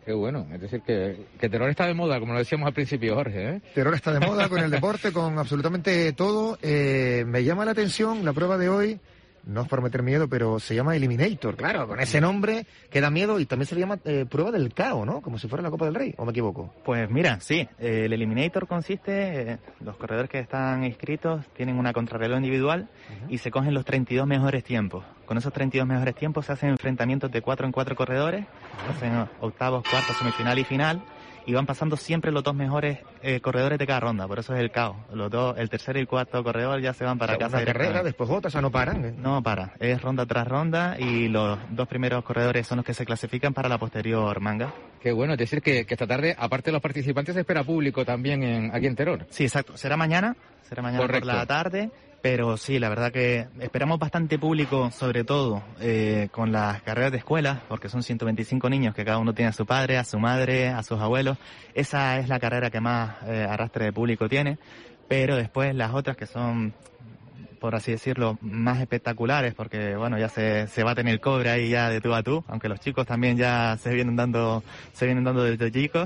Qué bueno, es decir, que, que Teror está de moda, como lo decíamos al principio, Jorge, ¿eh? Teror está de moda con el deporte, con absolutamente todo. Eh, me llama la atención la prueba de hoy, no es por meter miedo, pero se llama Eliminator, claro, con ese nombre que da miedo, y también se le llama eh, prueba del caos, ¿no? Como si fuera la Copa del Rey, ¿o me equivoco? Pues mira, sí, eh, el Eliminator consiste, eh, los corredores que están inscritos tienen una contrarreloj individual uh-huh. y se cogen los treinta y dos mejores tiempos. Con esos treinta y dos mejores tiempos se hacen enfrentamientos de cuatro en cuatro corredores, uh-huh. hacen octavos, cuartos, semifinal y final, y van pasando siempre los dos mejores eh, corredores de cada ronda, por eso es el caos. Los dos, el tercer y el cuarto corredor ya se van para o sea, casa. Una carrera, después otra, o sea, no paran, ¿eh? No para, es ronda tras ronda y los dos primeros corredores son los que se clasifican para la posterior manga. Qué bueno, es decir que, que esta tarde, aparte de los participantes, se espera público también en, aquí en Teror. Sí, exacto, será mañana, será mañana Correcto. por la tarde. Pero sí, la verdad que esperamos bastante público, sobre todo eh, con las carreras de escuela, porque son ciento veinticinco niños que cada uno tiene a su padre, a su madre, a sus abuelos. Esa es la carrera que más eh, arrastre de público tiene, pero después las otras que son, por así decirlo, más espectaculares, porque bueno, ya se, se baten el cobre ahí ya de tú a tú, aunque los chicos también ya se vienen dando, se vienen dando desde chicos.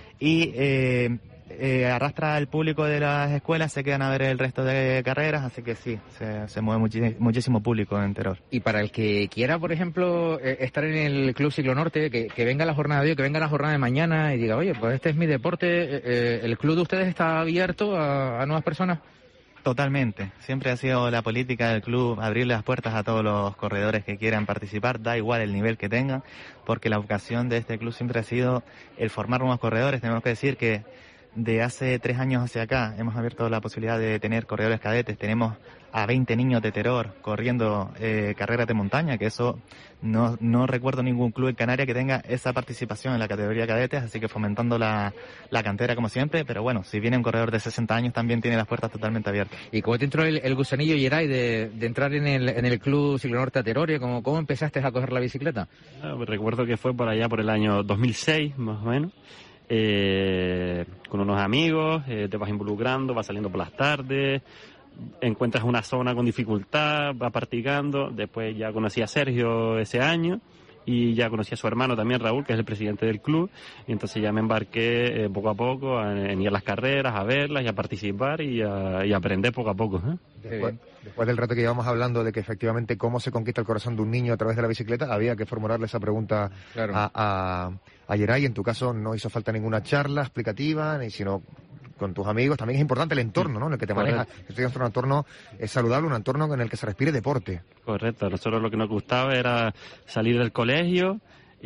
Y eh, Eh, arrastra al público de las escuelas, se quedan a ver el resto de carreras, así que sí, se, se mueve muchi- muchísimo público en Teror. Y para el que quiera, por ejemplo, eh, estar en el Club Ciclo Norte, que, que venga la jornada de hoy, que venga la jornada de mañana y diga, oye, pues este es mi deporte, eh, ¿el club de ustedes está abierto a, a nuevas personas? Totalmente, siempre ha sido la política del club abrir las puertas a todos los corredores que quieran participar, da igual el nivel que tengan, porque la vocación de este club siempre ha sido el formar nuevos corredores. Tenemos que decir que de hace tres años hacia acá hemos abierto la posibilidad de tener corredores cadetes. Tenemos a veinte niños de Teror corriendo eh, carreras de montaña, que eso no, no recuerdo ningún club en Canarias que tenga esa participación en la categoría cadetes, así que fomentando la, la cantera como siempre. Pero bueno, si viene un corredor de sesenta años también tiene las puertas totalmente abiertas. ¿Y cómo te entró el, el gusanillo, Geray, de, de entrar en el, en el Club Ciclo Norte Teroria? ¿Cómo, ¿Cómo empezaste a coger la bicicleta? Ah, pues recuerdo que fue por allá por el año dos mil seis, más o menos. Eh, con unos amigos, eh, te vas involucrando, vas saliendo por las tardes, encuentras una zona con dificultad, vas practicando. Después ya conocí a Sergio ese año y ya conocí a su hermano también, Raúl, que es el presidente del club, y entonces ya me embarqué eh, poco a poco a, en ir a las carreras, a verlas y a participar y a, y a aprender poco a poco, ¿eh? Después, después del rato que llevamos hablando de que efectivamente cómo se conquista el corazón de un niño a través de la bicicleta, había que formularle esa pregunta claro. a, a, a Geray. En tu caso no hizo falta ninguna charla explicativa, ni sino con tus amigos. También es importante el entorno, ¿no?, en el que te manejas. Estoy en un entorno es saludable, un entorno en el que se respire deporte. Correcto. A nosotros lo que nos gustaba era salir del colegio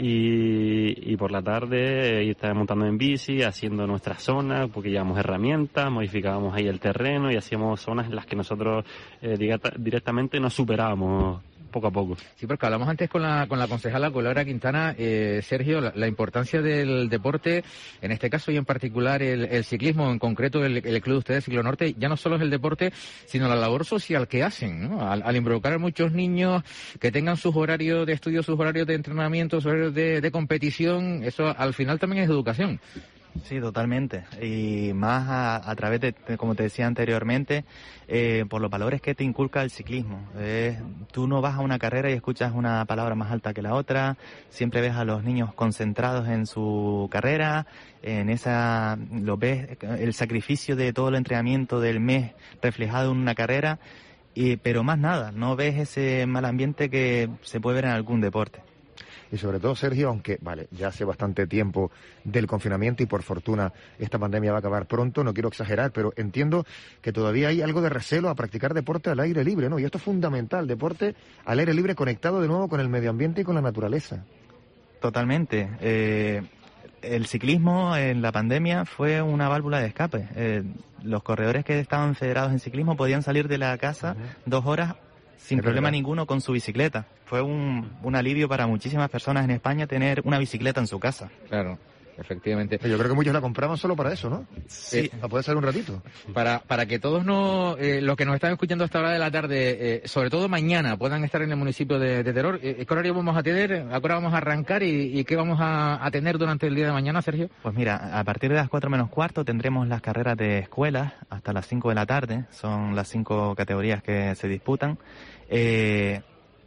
y, y por la tarde ir montando en bici, haciendo nuestras zonas, porque llevamos herramientas, modificábamos ahí el terreno y hacíamos zonas en las que nosotros eh, directa, directamente nos superábamos poco a poco. Sí, porque hablamos antes con la con la concejala Colora Quintana, eh, Sergio, la, la importancia del deporte, en este caso y en particular el, el ciclismo, en concreto el, el club de ustedes, Ciclo Norte, ya no solo es el deporte, sino la labor social que hacen, ¿no? Al, al involucrar a muchos niños que tengan sus horarios de estudio, sus horarios de entrenamiento, sus horarios de, de competición, eso al final también es educación. Sí, totalmente. Y más a, a través de, de, como te decía anteriormente, eh, por los valores que te inculca el ciclismo. Eh, tú no vas a una carrera y escuchas una palabra más alta que la otra. Siempre ves a los niños concentrados en su carrera. En esa, lo ves, el sacrificio de todo el entrenamiento del mes reflejado en una carrera. Y, pero más nada, no ves ese mal ambiente que se puede ver en algún deporte. Y sobre todo, Sergio, aunque, vale, ya hace bastante tiempo del confinamiento y por fortuna esta pandemia va a acabar pronto, no quiero exagerar, pero entiendo que todavía hay algo de recelo a practicar deporte al aire libre, ¿no? Y esto es fundamental, deporte al aire libre conectado de nuevo con el medio ambiente y con la naturaleza. Totalmente. Eh, el ciclismo en la pandemia fue una válvula de escape. Eh, los corredores que estaban federados en ciclismo podían salir de la casa uh-huh. dos horas sin es problema verdad. ninguno con su bicicleta. Fue un, un alivio para muchísimas personas en España tener una bicicleta en su casa. Claro, efectivamente. Yo creo que muchos la compraban solo para eso, ¿no? Sí. Eh, para poder salir un ratito. Para para que todos no, eh, los que nos están escuchando a esta hora de la tarde, eh, sobre todo mañana, puedan estar en el municipio de, de Teror. Eh, ¿Qué horario vamos a tener? ¿A qué hora vamos a arrancar? ¿Y, y qué vamos a, a tener durante el día de mañana, Sergio? Pues mira, a partir de las cuatro menos cuarto tendremos las carreras de escuelas hasta las cinco de la tarde. Son las cinco categorías que se disputan. Eh,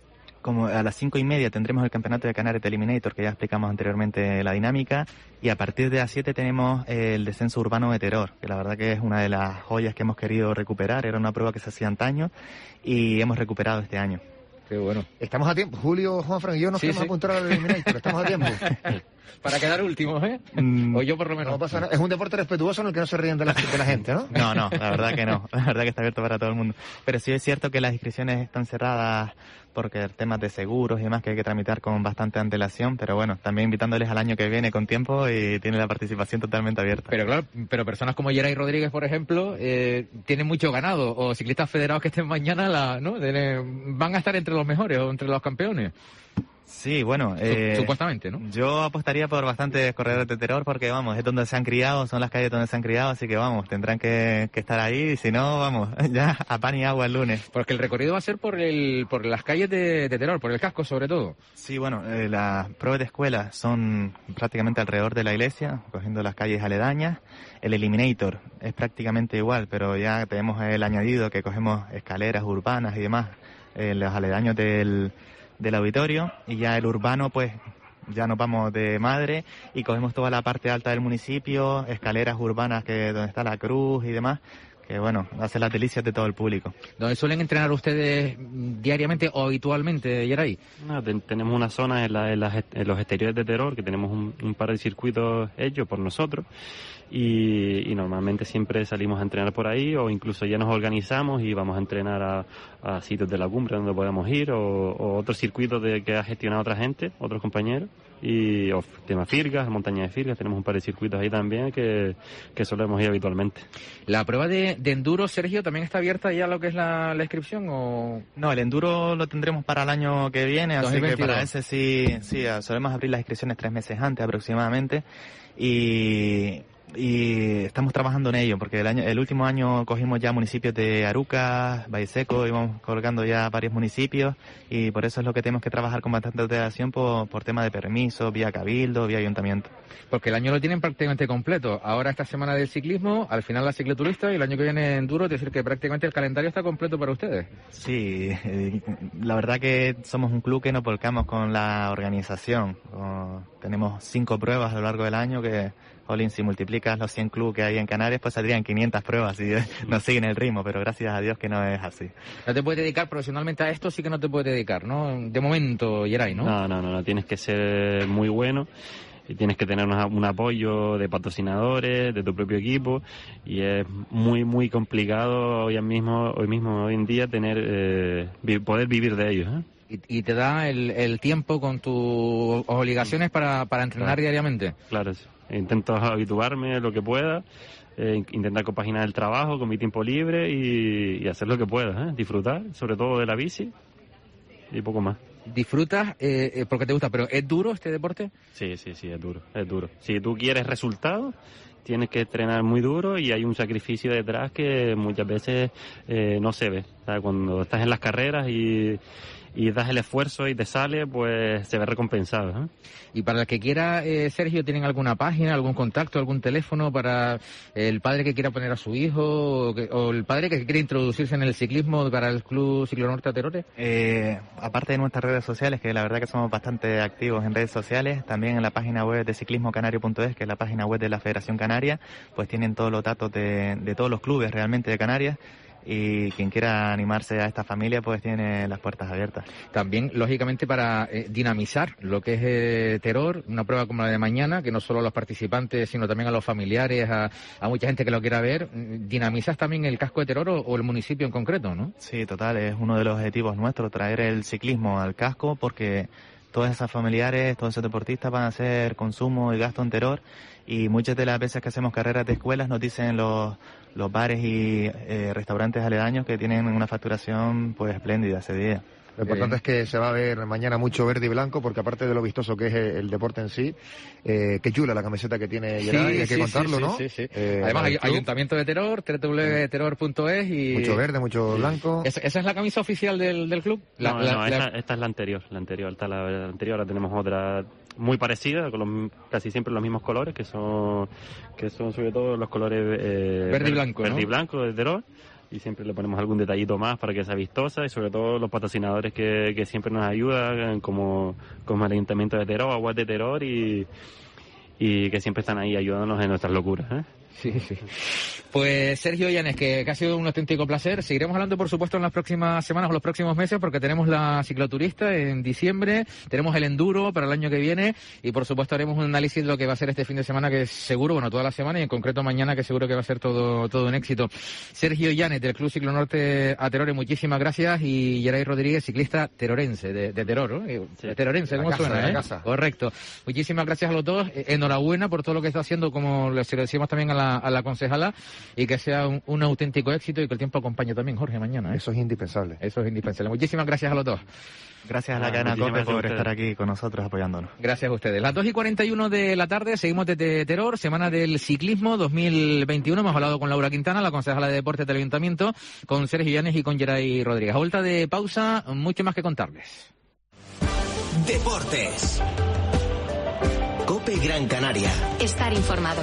como a las cinco y media tendremos el campeonato de Canarias de Eliminator, que ya explicamos anteriormente la dinámica, y a partir de las siete tenemos el descenso urbano de Teror, que la verdad que es una de las joyas que hemos querido recuperar. Era una prueba que se hacía antaño y hemos recuperado este año. Qué bueno. Estamos a tiempo. Julio, Juanfran y yo nos Sí, queremos sí. apuntar al Eliminator. Estamos a tiempo. Para quedar últimos, ¿eh? Mm, O yo por lo menos. No pasa nada. Es un deporte respetuoso en el que no se ríen de la, de la gente, ¿no? No, no, la verdad que no. La verdad que está abierto para todo el mundo. Pero sí es cierto que las inscripciones están cerradas porque temas de seguros y demás que hay que tramitar con bastante antelación, pero bueno, también invitándoles al año que viene con tiempo y tiene la participación totalmente abierta. Pero claro, pero personas como Geray Rodríguez, por ejemplo, eh, tienen mucho ganado, o ciclistas federados que estén mañana, la, ¿no? De- van a estar entre los mejores o entre los campeones. Sí, bueno, Su- eh, supuestamente, ¿no? yo apostaría por bastantes corredores de Teror porque, vamos, es donde se han criado, son las calles donde se han criado, así que, vamos, tendrán que, que estar ahí y si no, vamos, ya a pan y agua el lunes. Porque el recorrido va a ser por el por las calles de, de Teror, por el casco sobre todo. Sí, bueno, eh, las pruebas de escuela son prácticamente alrededor de la iglesia, cogiendo las calles aledañas. El Eliminator es prácticamente igual, pero ya tenemos el añadido que cogemos escaleras urbanas y demás, en los aledaños del, del auditorio, y ya el urbano, pues, ya nos vamos de madre y cogemos toda la parte alta del municipio, escaleras urbanas que donde está la cruz y demás, que bueno, hace las delicias de todo el público. ¿Donde suelen entrenar ustedes mm, diariamente o habitualmente, Geray? No, ten- tenemos una zona en, la- en las est- en los exteriores de Teror, que tenemos un, un par de circuitos hechos por nosotros, y, y normalmente siempre salimos a entrenar por ahí, o incluso ya nos organizamos y vamos a entrenar a, a sitios de la cumbre donde podamos ir, o, o otros circuitos de, que ha gestionado otra gente, otros compañeros, y o tema Firgas, montaña de Firgas, tenemos un par de circuitos ahí también que, que solemos ir habitualmente. ¿La prueba de, de enduro, Sergio, también está abierta ya lo que es la, la inscripción o...? No, el enduro lo tendremos para el año que viene, así dos mil veintidós. que para ese sí, sí, solemos abrir las inscripciones tres meses antes aproximadamente, y, y estamos trabajando en ello, porque el año, el último año cogimos ya municipios de Arucas, Valle Seco, íbamos colgando ya varios municipios, y por eso es lo que tenemos que trabajar con bastante antelación por, por tema de permiso, vía cabildo, vía ayuntamiento. Porque el año lo tienen prácticamente completo. Ahora esta semana del ciclismo, al final la cicloturista y el año que viene enduro, es decir que prácticamente el calendario está completo para ustedes. Sí, eh, la verdad que somos un club que nos volcamos con la organización. O- tenemos cinco pruebas a lo largo del año que, Olin, si multiplicas los cien clubes que hay en Canarias, pues saldrían quinientas pruebas y eh, nos siguen el ritmo, pero gracias a Dios que no es así. No te puedes dedicar profesionalmente a esto, sí que no te puedes dedicar, ¿no? De momento, Geray, ¿no? No, no, no, no, tienes que ser muy bueno y tienes que tener una- un apoyo de patrocinadores, de tu propio equipo, y es muy, muy complicado hoy mismo, hoy mismo, hoy en día, tener eh, vi- poder vivir de ellos, ¿eh? Y, y te da el, el tiempo con tus obligaciones para, para entrenar Claro. diariamente. Claro, sí. Intento habituarme lo que pueda, eh, in- intentar compaginar el trabajo con mi tiempo libre y, y hacer lo que pueda, ¿eh? Disfrutar, sobre todo de la bici y poco más. ¿Disfrutas eh, eh, porque te gusta, pero es duro este deporte? Sí, sí, sí, es duro, es duro. Si tú quieres resultados, tienes que entrenar muy duro y hay un sacrificio detrás que muchas veces eh, no se ve. ¿Sabes? Cuando estás en las carreras y, y das el esfuerzo y te sale, pues se ve recompensado, ¿eh? Y para el que quiera, eh, Sergio, ¿tienen alguna página, algún contacto, algún teléfono para el padre que quiera poner a su hijo o, que- o el padre que quiere introducirse en el ciclismo para el Club Ciclonorte Terore? Eh, aparte de nuestras redes sociales, que la verdad que somos bastante activos en redes sociales, también en la página web de ciclismo canario punto es, que es la página web de la Federación Canaria, pues tienen todos los datos de, de todos los clubes realmente de Canarias, y quien quiera animarse a esta familia pues tiene las puertas abiertas. También, lógicamente, para eh, dinamizar lo que es eh, Teror, una prueba como la de mañana, que no solo a los participantes, sino también a los familiares, a, a mucha gente que lo quiera ver, mm, dinamizas también el casco de Teror o, o el municipio en concreto, ¿no? Sí, total, es uno de los objetivos nuestros, traer el ciclismo al casco, porque todas esas familiares, todos esos deportistas van a hacer consumo y gasto en Teror, y muchas de las veces que hacemos carreras de escuelas nos dicen los, los bares y eh, restaurantes aledaños que tienen una facturación pues espléndida ese día. Lo importante es que se va a ver mañana mucho verde y blanco, porque aparte de lo vistoso que es el deporte en sí, eh, qué chula la camiseta que tiene Geray, hay que contarlo, sí, ¿no? sí, sí. Eh, Además, hay el club, Ayuntamiento de Teror, doble u doble u doble u punto teror punto es y... mucho verde, mucho blanco. ¿Esa, esa es la camisa oficial del, del club? La- no, la- no, la- esta, esta es la anterior, la anterior, esta es la, la anterior, ahora tenemos otra muy parecida, con los, casi siempre los mismos colores, que son que son sobre todo los colores eh, Verde y blanco, verde ¿no? y blanco de Teror, y siempre le ponemos algún detallito más para que sea vistosa, y sobre todo los patrocinadores que, que siempre nos ayudan, como, como el Ayuntamiento de Teror, Aguas de Teror, y, y que siempre están ahí ayudándonos en nuestras locuras, ¿eh? Sí, sí. Pues Sergio Llanes, que, que ha sido un auténtico placer. Seguiremos hablando, por supuesto, en las próximas semanas o los próximos meses, porque tenemos la cicloturista en diciembre, tenemos el enduro para el año que viene, y por supuesto haremos un análisis de lo que va a ser este fin de semana, que es seguro, bueno, toda la semana, y en concreto mañana, que seguro que va a ser todo todo un éxito. Sergio Llanes, del Club Ciclonorte a Teror, muchísimas gracias, y Geray Rodríguez, ciclista terorense, de, de Teror, ¿no? Sí. De terorense, ¿cómo casa, suena, eh? Casa. Correcto. Muchísimas gracias a los dos, enhorabuena por todo lo que está haciendo, como le decimos también a la a la concejala, y que sea un, un auténtico éxito, y que el tiempo acompañe también, Jorge, mañana, ¿eh? Eso es indispensable. Eso es indispensable. Muchísimas gracias a los dos. Gracias a la cadena COPE por estar aquí con nosotros apoyándonos. Gracias a ustedes. Las dos y cuarenta y uno de la tarde, seguimos desde Teror, Semana del Ciclismo dos mil veintiuno. Hemos hablado con Laura Quintana, la concejala de Deportes del Ayuntamiento, con Sergio Llanes y con Geray Rodríguez. A vuelta de pausa, mucho más que contarles. Deportes. COPE Gran Canaria. Estar informado.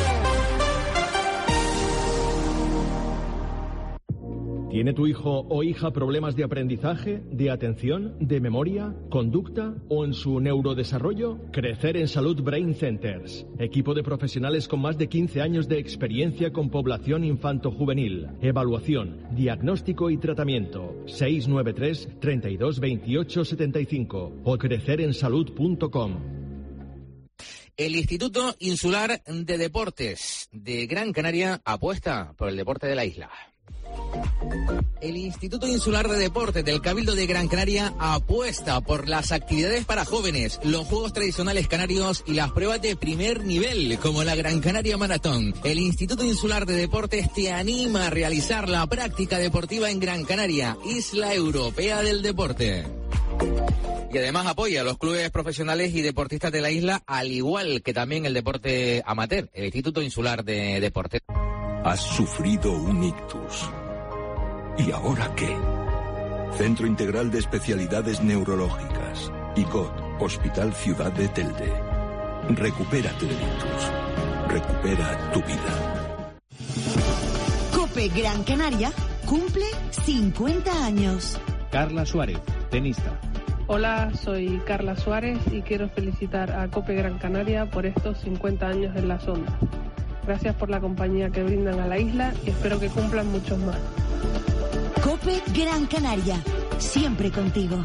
¿Tiene tu hijo o hija problemas de aprendizaje, de atención, de memoria, conducta o en su neurodesarrollo? Crecer en Salud Brain Centers. Equipo de profesionales con más de quince años de experiencia con población infanto-juvenil. Evaluación, diagnóstico y tratamiento. seis nueve tres, treinta y dos, veintiocho, setenta y cinco o crecer en salud punto com. El Instituto Insular de Deportes de Gran Canaria apuesta por el deporte de la isla. El Instituto Insular de Deportes del Cabildo de Gran Canaria apuesta por las actividades para jóvenes, los juegos tradicionales canarios y las pruebas de primer nivel, como la Gran Canaria Maratón. El Instituto Insular de Deportes te anima a realizar la práctica deportiva en Gran Canaria, Isla Europea del Deporte. Y además apoya a los clubes profesionales y deportistas de la isla, al igual que también el deporte amateur, el Instituto Insular de Deportes. Has sufrido un ictus. ¿Y ahora qué? Centro Integral de Especialidades Neurológicas. I C O T, Hospital Ciudad de Telde. Recupérate del ictus. Recupera tu vida. COPE Gran Canaria cumple cincuenta años. Carla Suárez, tenista. Hola, soy Carla Suárez y quiero felicitar a COPE Gran Canaria por estos cincuenta años en las ondas. Gracias por la compañía que brindan a la isla y espero que cumplan muchos más. COPE Gran Canaria, siempre contigo.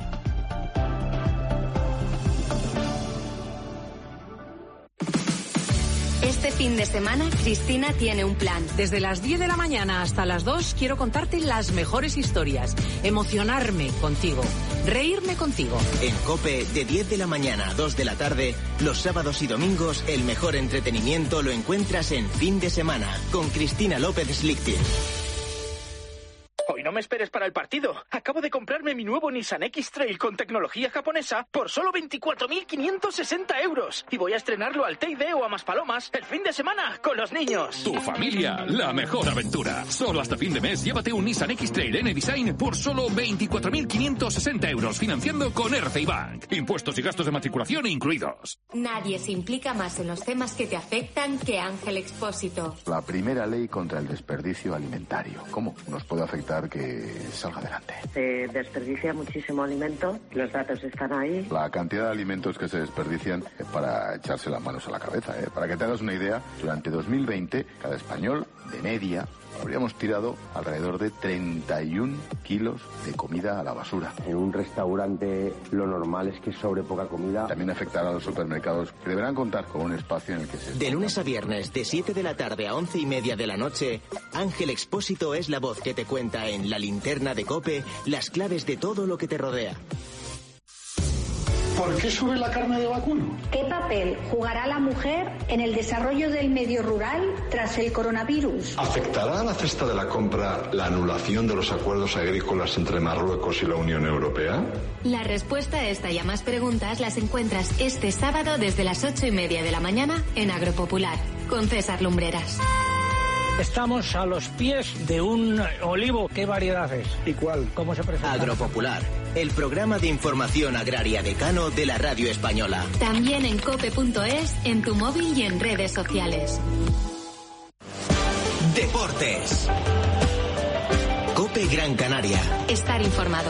Este fin de semana, Cristina tiene un plan. Desde las diez de la mañana hasta las dos quiero contarte las mejores historias, emocionarme contigo, reírme contigo. En COPE, de diez de la mañana a dos de la tarde, los sábados y domingos, el mejor entretenimiento lo encuentras en Fin de Semana, con Cristina López Slichting. Hoy no me esperes para el partido. Acabo de comprarme mi nuevo Nissan X-Trail con tecnología japonesa por solo veinticuatro mil quinientos sesenta euros. Y voy a estrenarlo al Teide o a Maspalomas el fin de semana con los niños. Tu familia, la mejor aventura. Solo hasta fin de mes llévate un Nissan X-Trail N-Design por solo veinticuatro mil quinientos sesenta euros, financiando con R C I Bank. Impuestos y gastos de matriculación incluidos. Nadie se implica más en los temas que te afectan que Ángel Expósito. La primera ley contra el desperdicio alimentario. ¿Cómo nos puede afectar que salga adelante? Se desperdicia muchísimo alimento, los datos están ahí. La cantidad de alimentos que se desperdician es para echarse las manos a la cabeza, ¿eh? Para que te hagas una idea, durante dos mil veinte, cada español, de media, habríamos tirado alrededor de treinta y un kilos de comida a la basura. En un restaurante lo normal es que sobre poca comida. También afectará a los supermercados, que deberán contar con un espacio en el que se... De lunes a viernes, de siete de la tarde a once y media de la noche, Ángel Expósito es la voz que te cuenta en La Linterna de COPE las claves de todo lo que te rodea. ¿Por qué sube la carne de vacuno? ¿Qué papel jugará la mujer en el desarrollo del medio rural tras el coronavirus? ¿Afectará a la cesta de la compra la anulación de los acuerdos agrícolas entre Marruecos y la Unión Europea? La respuesta a esta y a más preguntas las encuentras este sábado desde las ocho y media de la mañana en Agropopular, con César Lumbreras. Estamos a los pies de un olivo. ¿Qué variedad es? ¿Y cuál? ¿Cómo se presenta? Agropopular, el programa de información agraria decano de la radio española. También en cope punto es, en tu móvil y en redes sociales. Deportes. Cope Gran Canaria. Estar informado.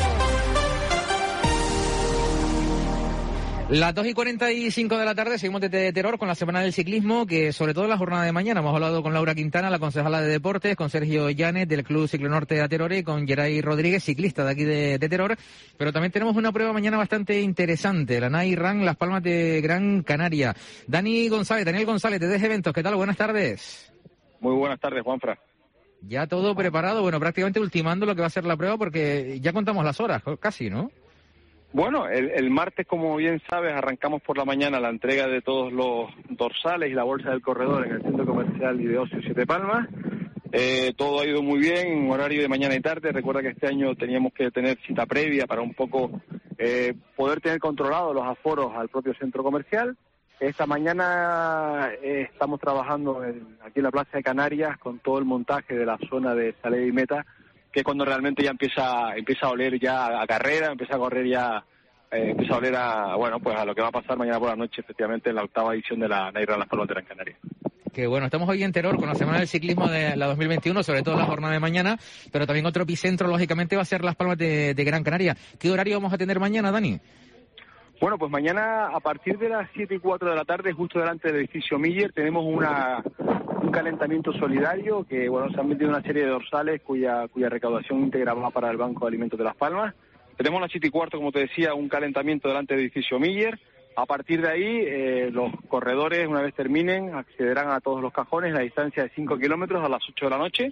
Las dos y cuarenta y cinco de la tarde seguimos desde Teror con la Semana del Ciclismo, que sobre todo en la jornada de mañana hemos hablado con Laura Quintana, la concejala de Deportes, con Sergio Llanes del Club Ciclonorte de Teror y con Geray Rodríguez, ciclista de aquí de, de Teror. Pero también tenemos una prueba mañana bastante interesante, la Night Run Las Palmas de Gran Canaria. Dani González, Daniel González de D G Eventos, ¿qué tal? Buenas tardes. Muy buenas tardes, Juanfra. Ya todo preparado, bueno, prácticamente ultimando lo que va a ser la prueba porque ya contamos las horas, casi, ¿no? Bueno, el, el martes, como bien sabes, arrancamos por la mañana la entrega de todos los dorsales y la bolsa del corredor en el Centro Comercial y de Ocio Siete Palmas. Eh, todo ha ido muy bien, en horario de mañana y tarde. Recuerda que este año teníamos que tener cita previa para un poco eh, poder tener controlados los aforos al propio centro comercial. Esta mañana eh, estamos trabajando en, aquí en la Plaza de Canarias con todo el montaje de la zona de salida y meta, que es cuando realmente ya empieza empieza a oler ya a carrera, empieza a correr ya, eh, empieza a oler a, bueno, pues a lo que va a pasar mañana por la noche, efectivamente, en la octava edición de la Night Run Las Palmas de Gran Canaria. Que bueno, estamos hoy en Teror con la Semana del Ciclismo de la dos mil veintiuno, sobre todo la jornada de mañana, pero también otro epicentro, lógicamente, va a ser Las Palmas de, de Gran Canaria. ¿Qué horario vamos a tener mañana, Dani? Bueno, pues mañana a partir de las siete y cuatro de la tarde, justo delante del edificio Miller, tenemos una un calentamiento solidario que, bueno, se han vendido una serie de dorsales cuya cuya recaudación íntegra va para el Banco de Alimentos de Las Palmas. Tenemos a las siete y cuarto, como te decía, un calentamiento delante del edificio Miller. A partir de ahí, eh, los corredores, una vez terminen, accederán a todos los cajones, la distancia de cinco kilómetros a las ocho de la noche.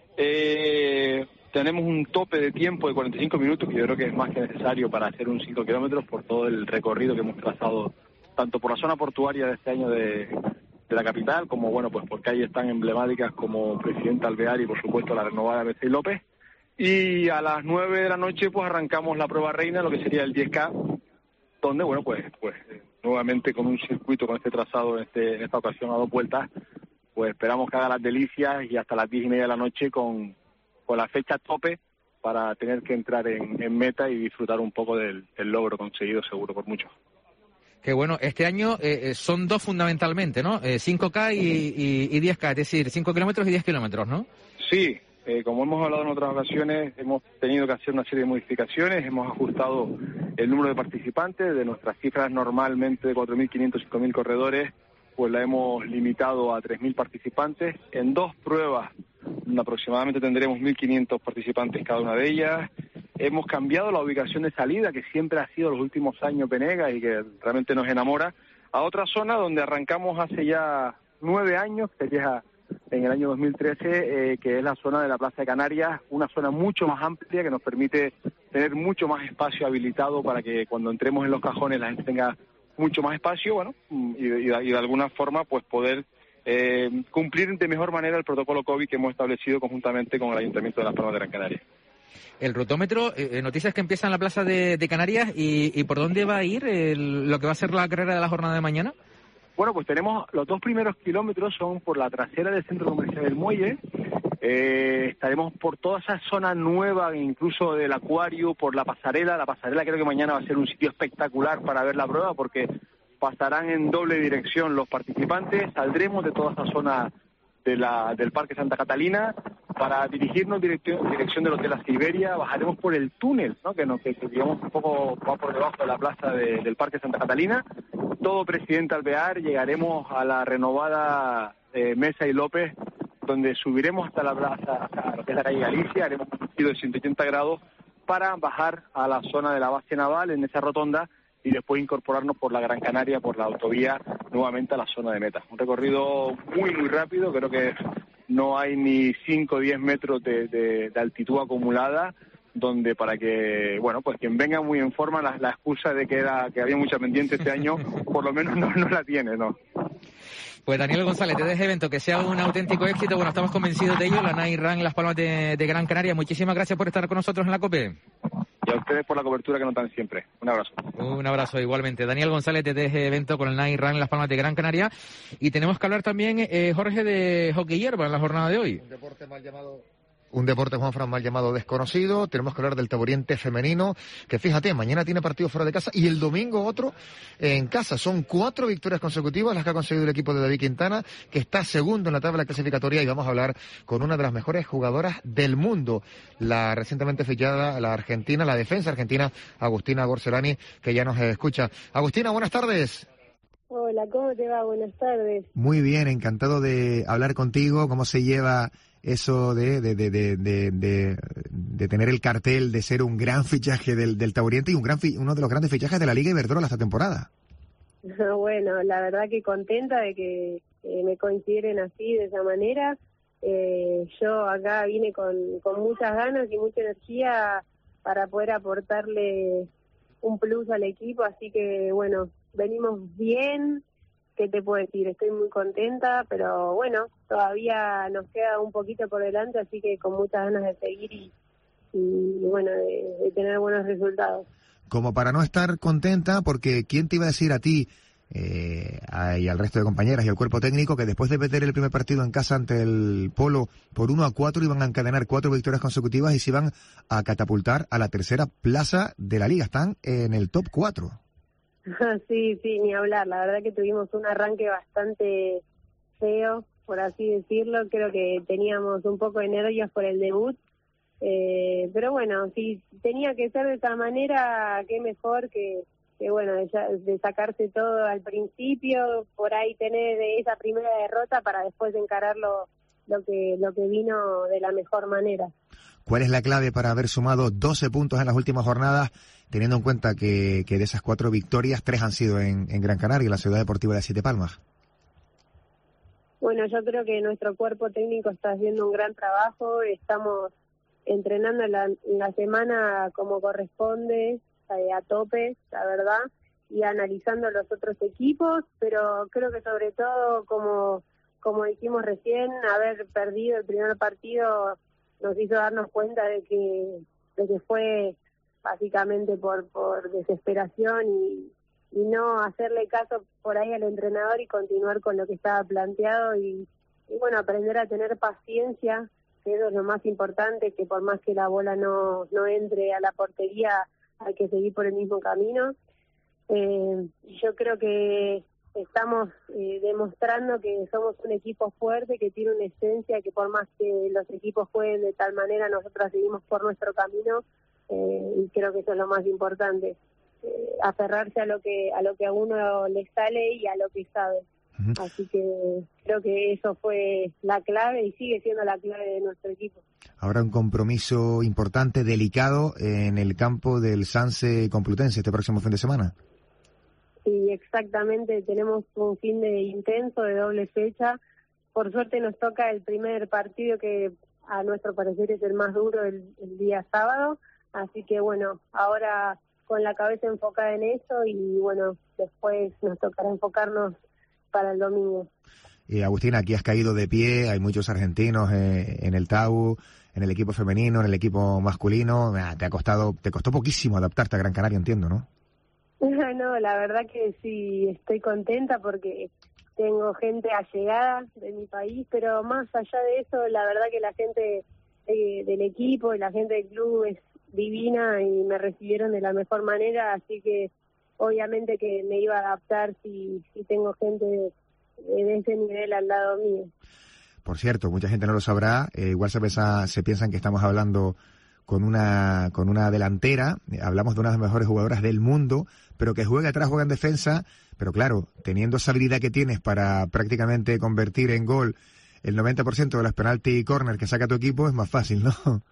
Eh... Tenemos un tope de tiempo de cuarenta y cinco minutos, que yo creo que es más que necesario para hacer un cinco kilómetros por todo el recorrido que hemos trazado, tanto por la zona portuaria de este año de, de la capital, como bueno, pues por calles tan emblemáticas como Presidente Alvear y por supuesto la renovada B C López. Y a las nueve de la noche pues arrancamos la prueba reina, lo que sería el diez K, donde bueno, pues pues nuevamente con un circuito con este trazado en, este, en esta ocasión a dos vueltas, pues esperamos que haga las delicias y hasta las diez y media de la noche con con la fecha tope para tener que entrar en, en meta y disfrutar un poco del, del logro conseguido, seguro, por mucho. Que bueno, este año eh, son dos fundamentalmente, ¿no? Eh, cinco K y, y, y diez K, es decir, cinco kilómetros y diez kilómetros, ¿no? Sí, eh, como hemos hablado en otras ocasiones, hemos tenido que hacer una serie de modificaciones, hemos ajustado el número de participantes, de nuestras cifras normalmente de cuatro mil quinientos, cinco mil corredores, pues la hemos limitado a tres mil participantes. En dos pruebas aproximadamente tendremos mil quinientos participantes cada una de ellas. Hemos cambiado la ubicación de salida, que siempre ha sido los últimos años Venegas y que realmente nos enamora, a otra zona donde arrancamos hace ya nueve años, que sería en el año dos mil trece, eh, que es la zona de la Plaza de Canarias, una zona mucho más amplia que nos permite tener mucho más espacio habilitado para que cuando entremos en los cajones la gente tenga mucho más espacio, bueno, y, y, y de alguna forma pues poder eh, cumplir de mejor manera el protocolo COVID que hemos establecido conjuntamente con el Ayuntamiento de Las Palmas de Gran Canaria. El rutómetro, eh, noticias que empiezan en la Plaza de, de Canarias y, y ¿por dónde va a ir el, lo que va a ser la carrera de la jornada de mañana? Bueno, pues tenemos los dos primeros kilómetros son por la trasera del Centro Comercial del Muelle. Eh, estaremos por toda esa zona nueva, incluso del acuario, por la pasarela. La pasarela creo que mañana va a ser un sitio espectacular para ver la prueba porque pasarán en doble dirección los participantes. Saldremos de toda esa zona de la, del Parque Santa Catalina para dirigirnos dirección, dirección del Hotel La Siberia. Bajaremos por el túnel, ¿no? que, nos, que, que digamos un poco va por debajo de la plaza de, del Parque Santa Catalina. Todo Presidente Alvear, llegaremos a la renovada eh, Mesa y López, donde subiremos hasta la plaza, hasta lo que es la calle Galicia, haremos un giro de ciento ochenta grados para bajar a la zona de la base naval en esa rotonda y después incorporarnos por la Gran Canaria, por la autovía, nuevamente a la zona de meta. Un recorrido muy, muy rápido, creo que no hay ni cinco o diez metros de, de, de altitud acumulada, donde para que, bueno, pues quien venga muy en forma, la, la excusa de que era que había mucha pendiente este año, por lo menos no, no la tiene, ¿no? Pues Daniel González, de este evento, que sea un auténtico éxito, bueno, estamos convencidos de ello, la Night Run Las Palmas de, de Gran Canaria. Muchísimas gracias por estar con nosotros en la COPE. Y a ustedes por la cobertura que nos dan siempre. Un abrazo. Un abrazo igualmente. Daniel González, de este evento con el Night Run Las Palmas de Gran Canaria. Y tenemos que hablar también, eh, Jorge, de hockey hierba en la jornada de hoy. Un deporte mal llamado Un deporte, Juanfran, mal llamado desconocido. Tenemos que hablar del Taburiente femenino, que fíjate, mañana tiene partido fuera de casa y el domingo otro en casa. Son cuatro victorias consecutivas las que ha conseguido el equipo de David Quintana, que está segundo en la tabla clasificatoria, y vamos a hablar con una de las mejores jugadoras del mundo, la recientemente fichada, la argentina, la defensa argentina, Agustina Gorcelani, que ya nos escucha. Agustina, buenas tardes. Hola, ¿cómo te va? Buenas tardes. Muy bien, encantado de hablar contigo. ¿Cómo se lleva eso de de, de, de, de, de, de tener el cartel de ser un gran fichaje del, del Taburiente y un gran fi, uno de los grandes fichajes de la Liga Iberdrola esta temporada? Bueno, la verdad que contenta de que eh, me consideren así, de esa manera. Eh, yo acá vine con, con muchas ganas y mucha energía para poder aportarle un plus al equipo, así que bueno, venimos bien. ¿Qué te puedo decir? Estoy muy contenta, pero bueno, todavía nos queda un poquito por delante, así que con muchas ganas de seguir y, y bueno, de, de tener buenos resultados. Como para no estar contenta, porque ¿quién te iba a decir a ti eh, a, y al resto de compañeras y al cuerpo técnico que después de perder el primer partido en casa ante el Polo por uno a cuatro iban a encadenar cuatro victorias consecutivas y se iban a catapultar a la tercera plaza de la Liga? Están en el top cuatro. Sí, sí, ni hablar. La verdad que tuvimos un arranque bastante feo, por así decirlo. Creo que teníamos un poco de nervios por el debut. Eh, pero bueno, si tenía que ser de esa manera, qué mejor que, que bueno, de, de sacarse todo al principio, por ahí tener esa primera derrota para después encararlo lo que, lo que vino de la mejor manera. ¿Cuál es la clave para haber sumado doce puntos en las últimas jornadas, teniendo en cuenta que, que de esas cuatro victorias, tres han sido en, en Gran Canaria, la Ciudad Deportiva de Siete Palmas? Bueno, yo creo que nuestro cuerpo técnico está haciendo un gran trabajo, estamos entrenando la, la semana como corresponde, eh, a tope, la verdad, y analizando los otros equipos, pero creo que sobre todo, como, como dijimos recién, haber perdido el primer partido nos hizo darnos cuenta de que, de que fue básicamente por, por desesperación y, y no hacerle caso por ahí al entrenador y continuar con lo que estaba planteado y, y bueno, aprender a tener paciencia, que eso es lo más importante, que por más que la bola no, no entre a la portería hay que seguir por el mismo camino. Eh, yo creo que estamos eh, demostrando que somos un equipo fuerte, que tiene una esencia, que por más que los equipos jueguen de tal manera, nosotros seguimos por nuestro camino, eh, y creo que eso es lo más importante, eh, aferrarse a lo que a lo que a uno le sale y a lo que sabe. Uh-huh. Así que creo que eso fue la clave y sigue siendo la clave de nuestro equipo. Ahora un compromiso importante, delicado, en el campo del Sanse Complutense este próximo fin de semana. Sí, exactamente, tenemos un fin de intenso, de doble fecha. Por suerte nos toca el primer partido, que a nuestro parecer es el más duro, el, el día sábado, así que bueno, ahora con la cabeza enfocada en eso y bueno, después nos tocará enfocarnos para el domingo. Y Agustina, aquí has caído de pie, hay muchos argentinos eh, en el T A U, en el equipo femenino, en el equipo masculino, ah, te ha costado, te costó poquísimo adaptarte a Gran Canaria, entiendo, ¿no? No, la verdad que sí, estoy contenta porque tengo gente allegada de mi país, pero más allá de eso, la verdad que la gente eh, del equipo y la gente del club es divina y me recibieron de la mejor manera, así que obviamente que me iba a adaptar si, si tengo gente de, de ese nivel al lado mío. Por cierto, mucha gente no lo sabrá, eh, igual se, piensa, se piensan que estamos hablando con una con una delantera, hablamos de una de las mejores jugadoras del mundo, pero que juega atrás, juega en defensa, pero claro, teniendo esa habilidad que tienes para prácticamente convertir en gol el noventa por ciento de las penalti y corner que saca tu equipo, es más fácil, ¿no?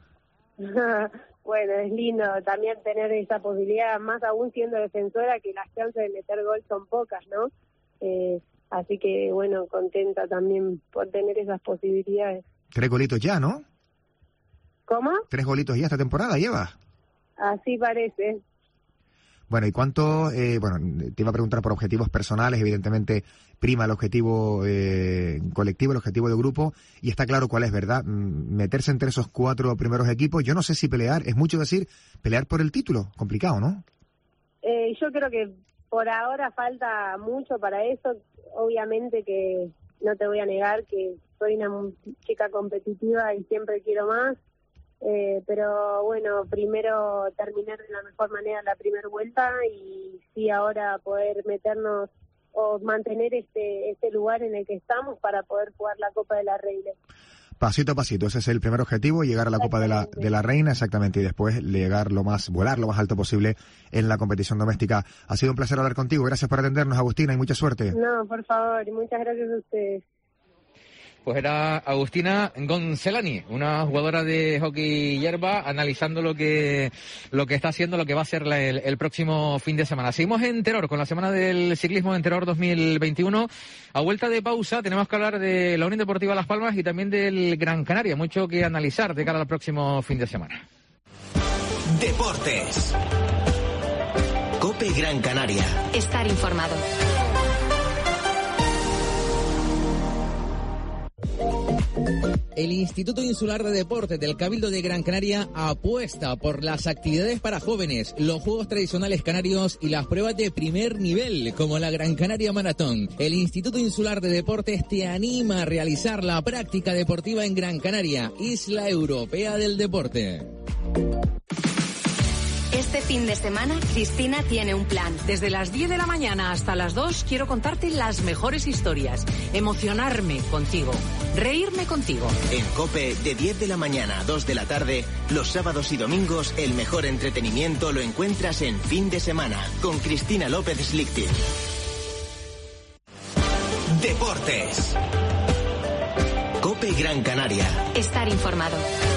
Bueno, es lindo también tener esa posibilidad, más aún siendo defensora, que las chances de meter gol son pocas, ¿no? Eh, así que, bueno, contenta también por tener esas posibilidades. Tres golitos ya, ¿no? ¿Cómo? Tres golitos ya esta temporada llevas. Así parece. Bueno, ¿y cuánto? Eh, bueno, te iba a preguntar por objetivos personales, evidentemente prima el objetivo eh, colectivo, el objetivo de grupo, y está claro cuál es, ¿verdad? Meterse entre esos cuatro primeros equipos, yo no sé si pelear, es mucho decir, pelear por el título, complicado, ¿no? Eh, yo creo que por ahora falta mucho para eso, obviamente que no te voy a negar que soy una chica competitiva y siempre quiero más, Eh, pero bueno, primero terminar de la mejor manera la primera vuelta y sí ahora poder meternos o mantener este este lugar en el que estamos para poder jugar la Copa de la Reina. Pasito a pasito, ese es el primer objetivo, llegar a la Copa de la, de la Reina, exactamente, y después llegar lo más, volar lo más alto posible en la competición doméstica. Ha sido un placer hablar contigo, gracias por atendernos, Agustina, y mucha suerte. No, por favor, y muchas gracias a ustedes. Pues era Agustina Goncelani, una jugadora de hockey hierba, analizando lo que lo que está haciendo, lo que va a ser la, el, el próximo fin de semana. Seguimos en Teror, con la Semana del Ciclismo en Teror dos mil veintiuno. A vuelta de pausa tenemos que hablar de la Unión Deportiva Las Palmas y también del Gran Canaria. Mucho que analizar de cara al próximo fin de semana. Deportes. COPE Gran Canaria. Estar informado. El Instituto Insular de Deportes del Cabildo de Gran Canaria apuesta por las actividades para jóvenes, los juegos tradicionales canarios y las pruebas de primer nivel, como la Gran Canaria Maratón. El Instituto Insular de Deportes te anima a realizar la práctica deportiva en Gran Canaria, Isla Europea del Deporte. Este fin de semana, Cristina tiene un plan. Desde las diez de la mañana hasta las dos quiero contarte las mejores historias, emocionarme contigo, reírme contigo. En COPE, de diez de la mañana a dos de la tarde, los sábados y domingos, el mejor entretenimiento lo encuentras en Fin de Semana, con Cristina López Slichting. Deportes. COPE Gran Canaria. Estar informado.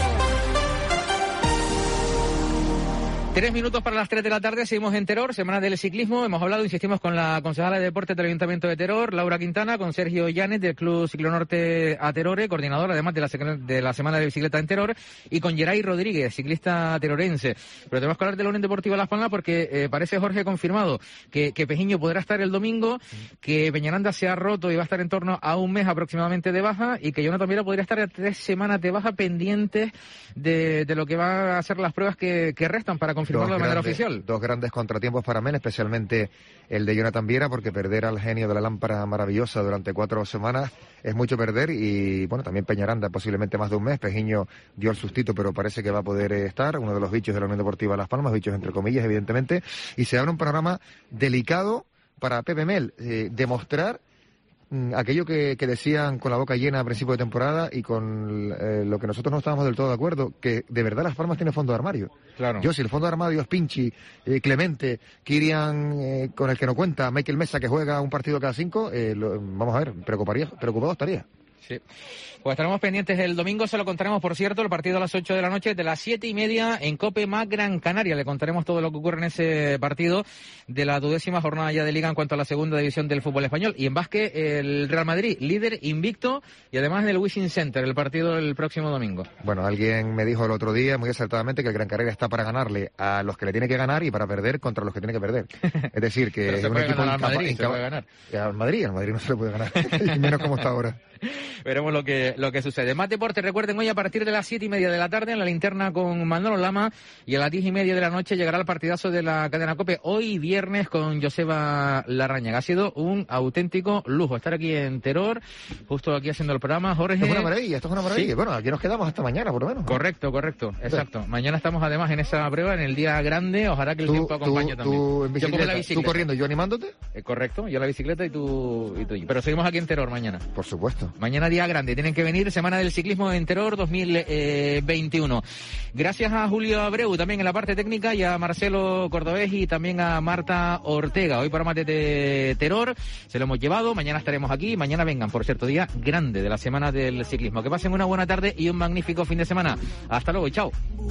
Tres minutos para las tres de la tarde, seguimos en Teror, Semana del Ciclismo. Hemos hablado, insistimos, con la concejala de Deportes del Ayuntamiento de Teror, Laura Quintana, con Sergio Llanes del Club Ciclonorte a Terore, coordinador además de la, de la Semana de Bicicleta en Teror, y con Geray Rodríguez, ciclista terorense. Pero tenemos que hablar de la Unión Deportiva Las Palmas porque eh, parece, Jorge, confirmado que, que Pejiño podrá estar el domingo, que Peñaranda se ha roto y va a estar en torno a un mes aproximadamente de baja, y que Jonathan Viera podría estar a tres semanas de baja pendientes de, de lo que van a ser las pruebas que, que restan para confirmarlo de manera oficial. Dos grandes contratiempos para Mel, especialmente el de Jonathan Viera, porque perder al genio de la lámpara maravillosa durante cuatro semanas es mucho perder, y bueno, también Peñaranda posiblemente más de un mes. Pejiño dio el sustito, pero parece que va a poder estar, uno de los bichos de la Unión Deportiva Las Palmas, bichos entre comillas, evidentemente, y se abre un panorama delicado para Pepe Mel, eh, demostrar aquello que, que decían con la boca llena a principio de temporada y con eh, lo que nosotros no estábamos del todo de acuerdo, que de verdad Las Palmas tiene fondo de armario. Claro. Yo, si el fondo de armario es Pinchi, eh, Clemente, Kirian, eh, con el que no cuenta, Michael Mesa, que juega un partido cada cinco, eh, lo, vamos a ver, preocuparía, preocupado estaría. Sí. Pues estaremos pendientes el domingo, se lo contaremos, por cierto, el partido a las ocho de la noche, de las siete y media en COPE más Gran Canaria. Le contaremos todo lo que ocurre en ese partido de la duodécima jornada ya de Liga en cuanto a la segunda división del fútbol español. Y en básquet, el Real Madrid, líder invicto, y además en el Wishing Center, el partido del próximo domingo. Bueno, alguien me dijo el otro día, muy acertadamente, que el Gran Canaria está para ganarle a los que le tiene que ganar y para perder contra los que tiene que perder. Es decir, que es un equipo incapaz. Al Madrid, incapaz, se puede ganar. Al Madrid, al Madrid no se le puede ganar, y menos como está ahora. Veremos lo que lo que sucede. Más deporte, recuerden, hoy a partir de las siete y media de la tarde en la linterna con Manolo Lama, y a las diez y media de la noche llegará el partidazo de la cadena COPE, hoy viernes, con Joseba Larrañaga. Ha sido un auténtico lujo estar aquí en Teror, justo aquí haciendo el programa. Jorge... Esto es una maravilla, esto es una maravilla. Sí. Bueno, aquí nos quedamos hasta mañana, por lo menos. Correcto, correcto, exacto. Sí. Mañana estamos además en esa prueba, en el día grande, ojalá que el tú, tiempo acompañe tú, también. Tú, en bicicleta, yo la bicicleta. ¿Tú corriendo, yo animándote? Eh, correcto, yo la bicicleta y tú, y tú. Pero seguimos aquí en Teror mañana. Por supuesto. Mañana día grande, tienen que venir, Semana del Ciclismo en Teror dos mil veintiuno. Gracias a Julio Abreu también en la parte técnica, y a Marcelo Cordobés y también a Marta Ortega. Hoy programa de Teror se lo hemos llevado, mañana estaremos aquí, mañana vengan, por cierto, día grande de la Semana del Ciclismo. Que pasen una buena tarde y un magnífico fin de semana. Hasta luego y chao.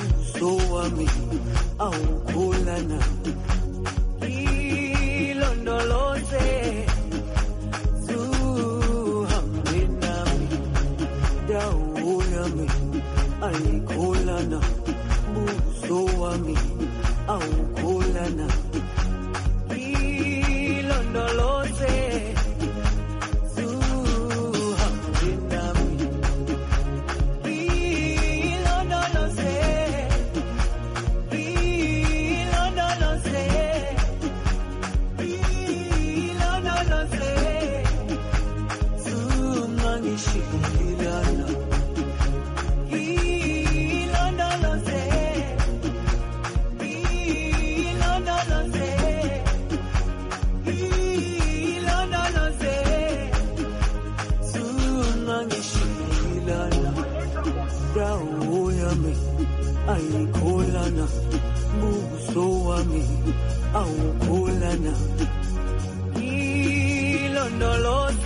Dauyami, alikulana, busuami, aukulana, ilondolose, suhaminami, ilondolose, ilondolose, ilondolose, sumangishi. La la ngishilana dawo yami ayikholana buso wami awukholana ilondoloza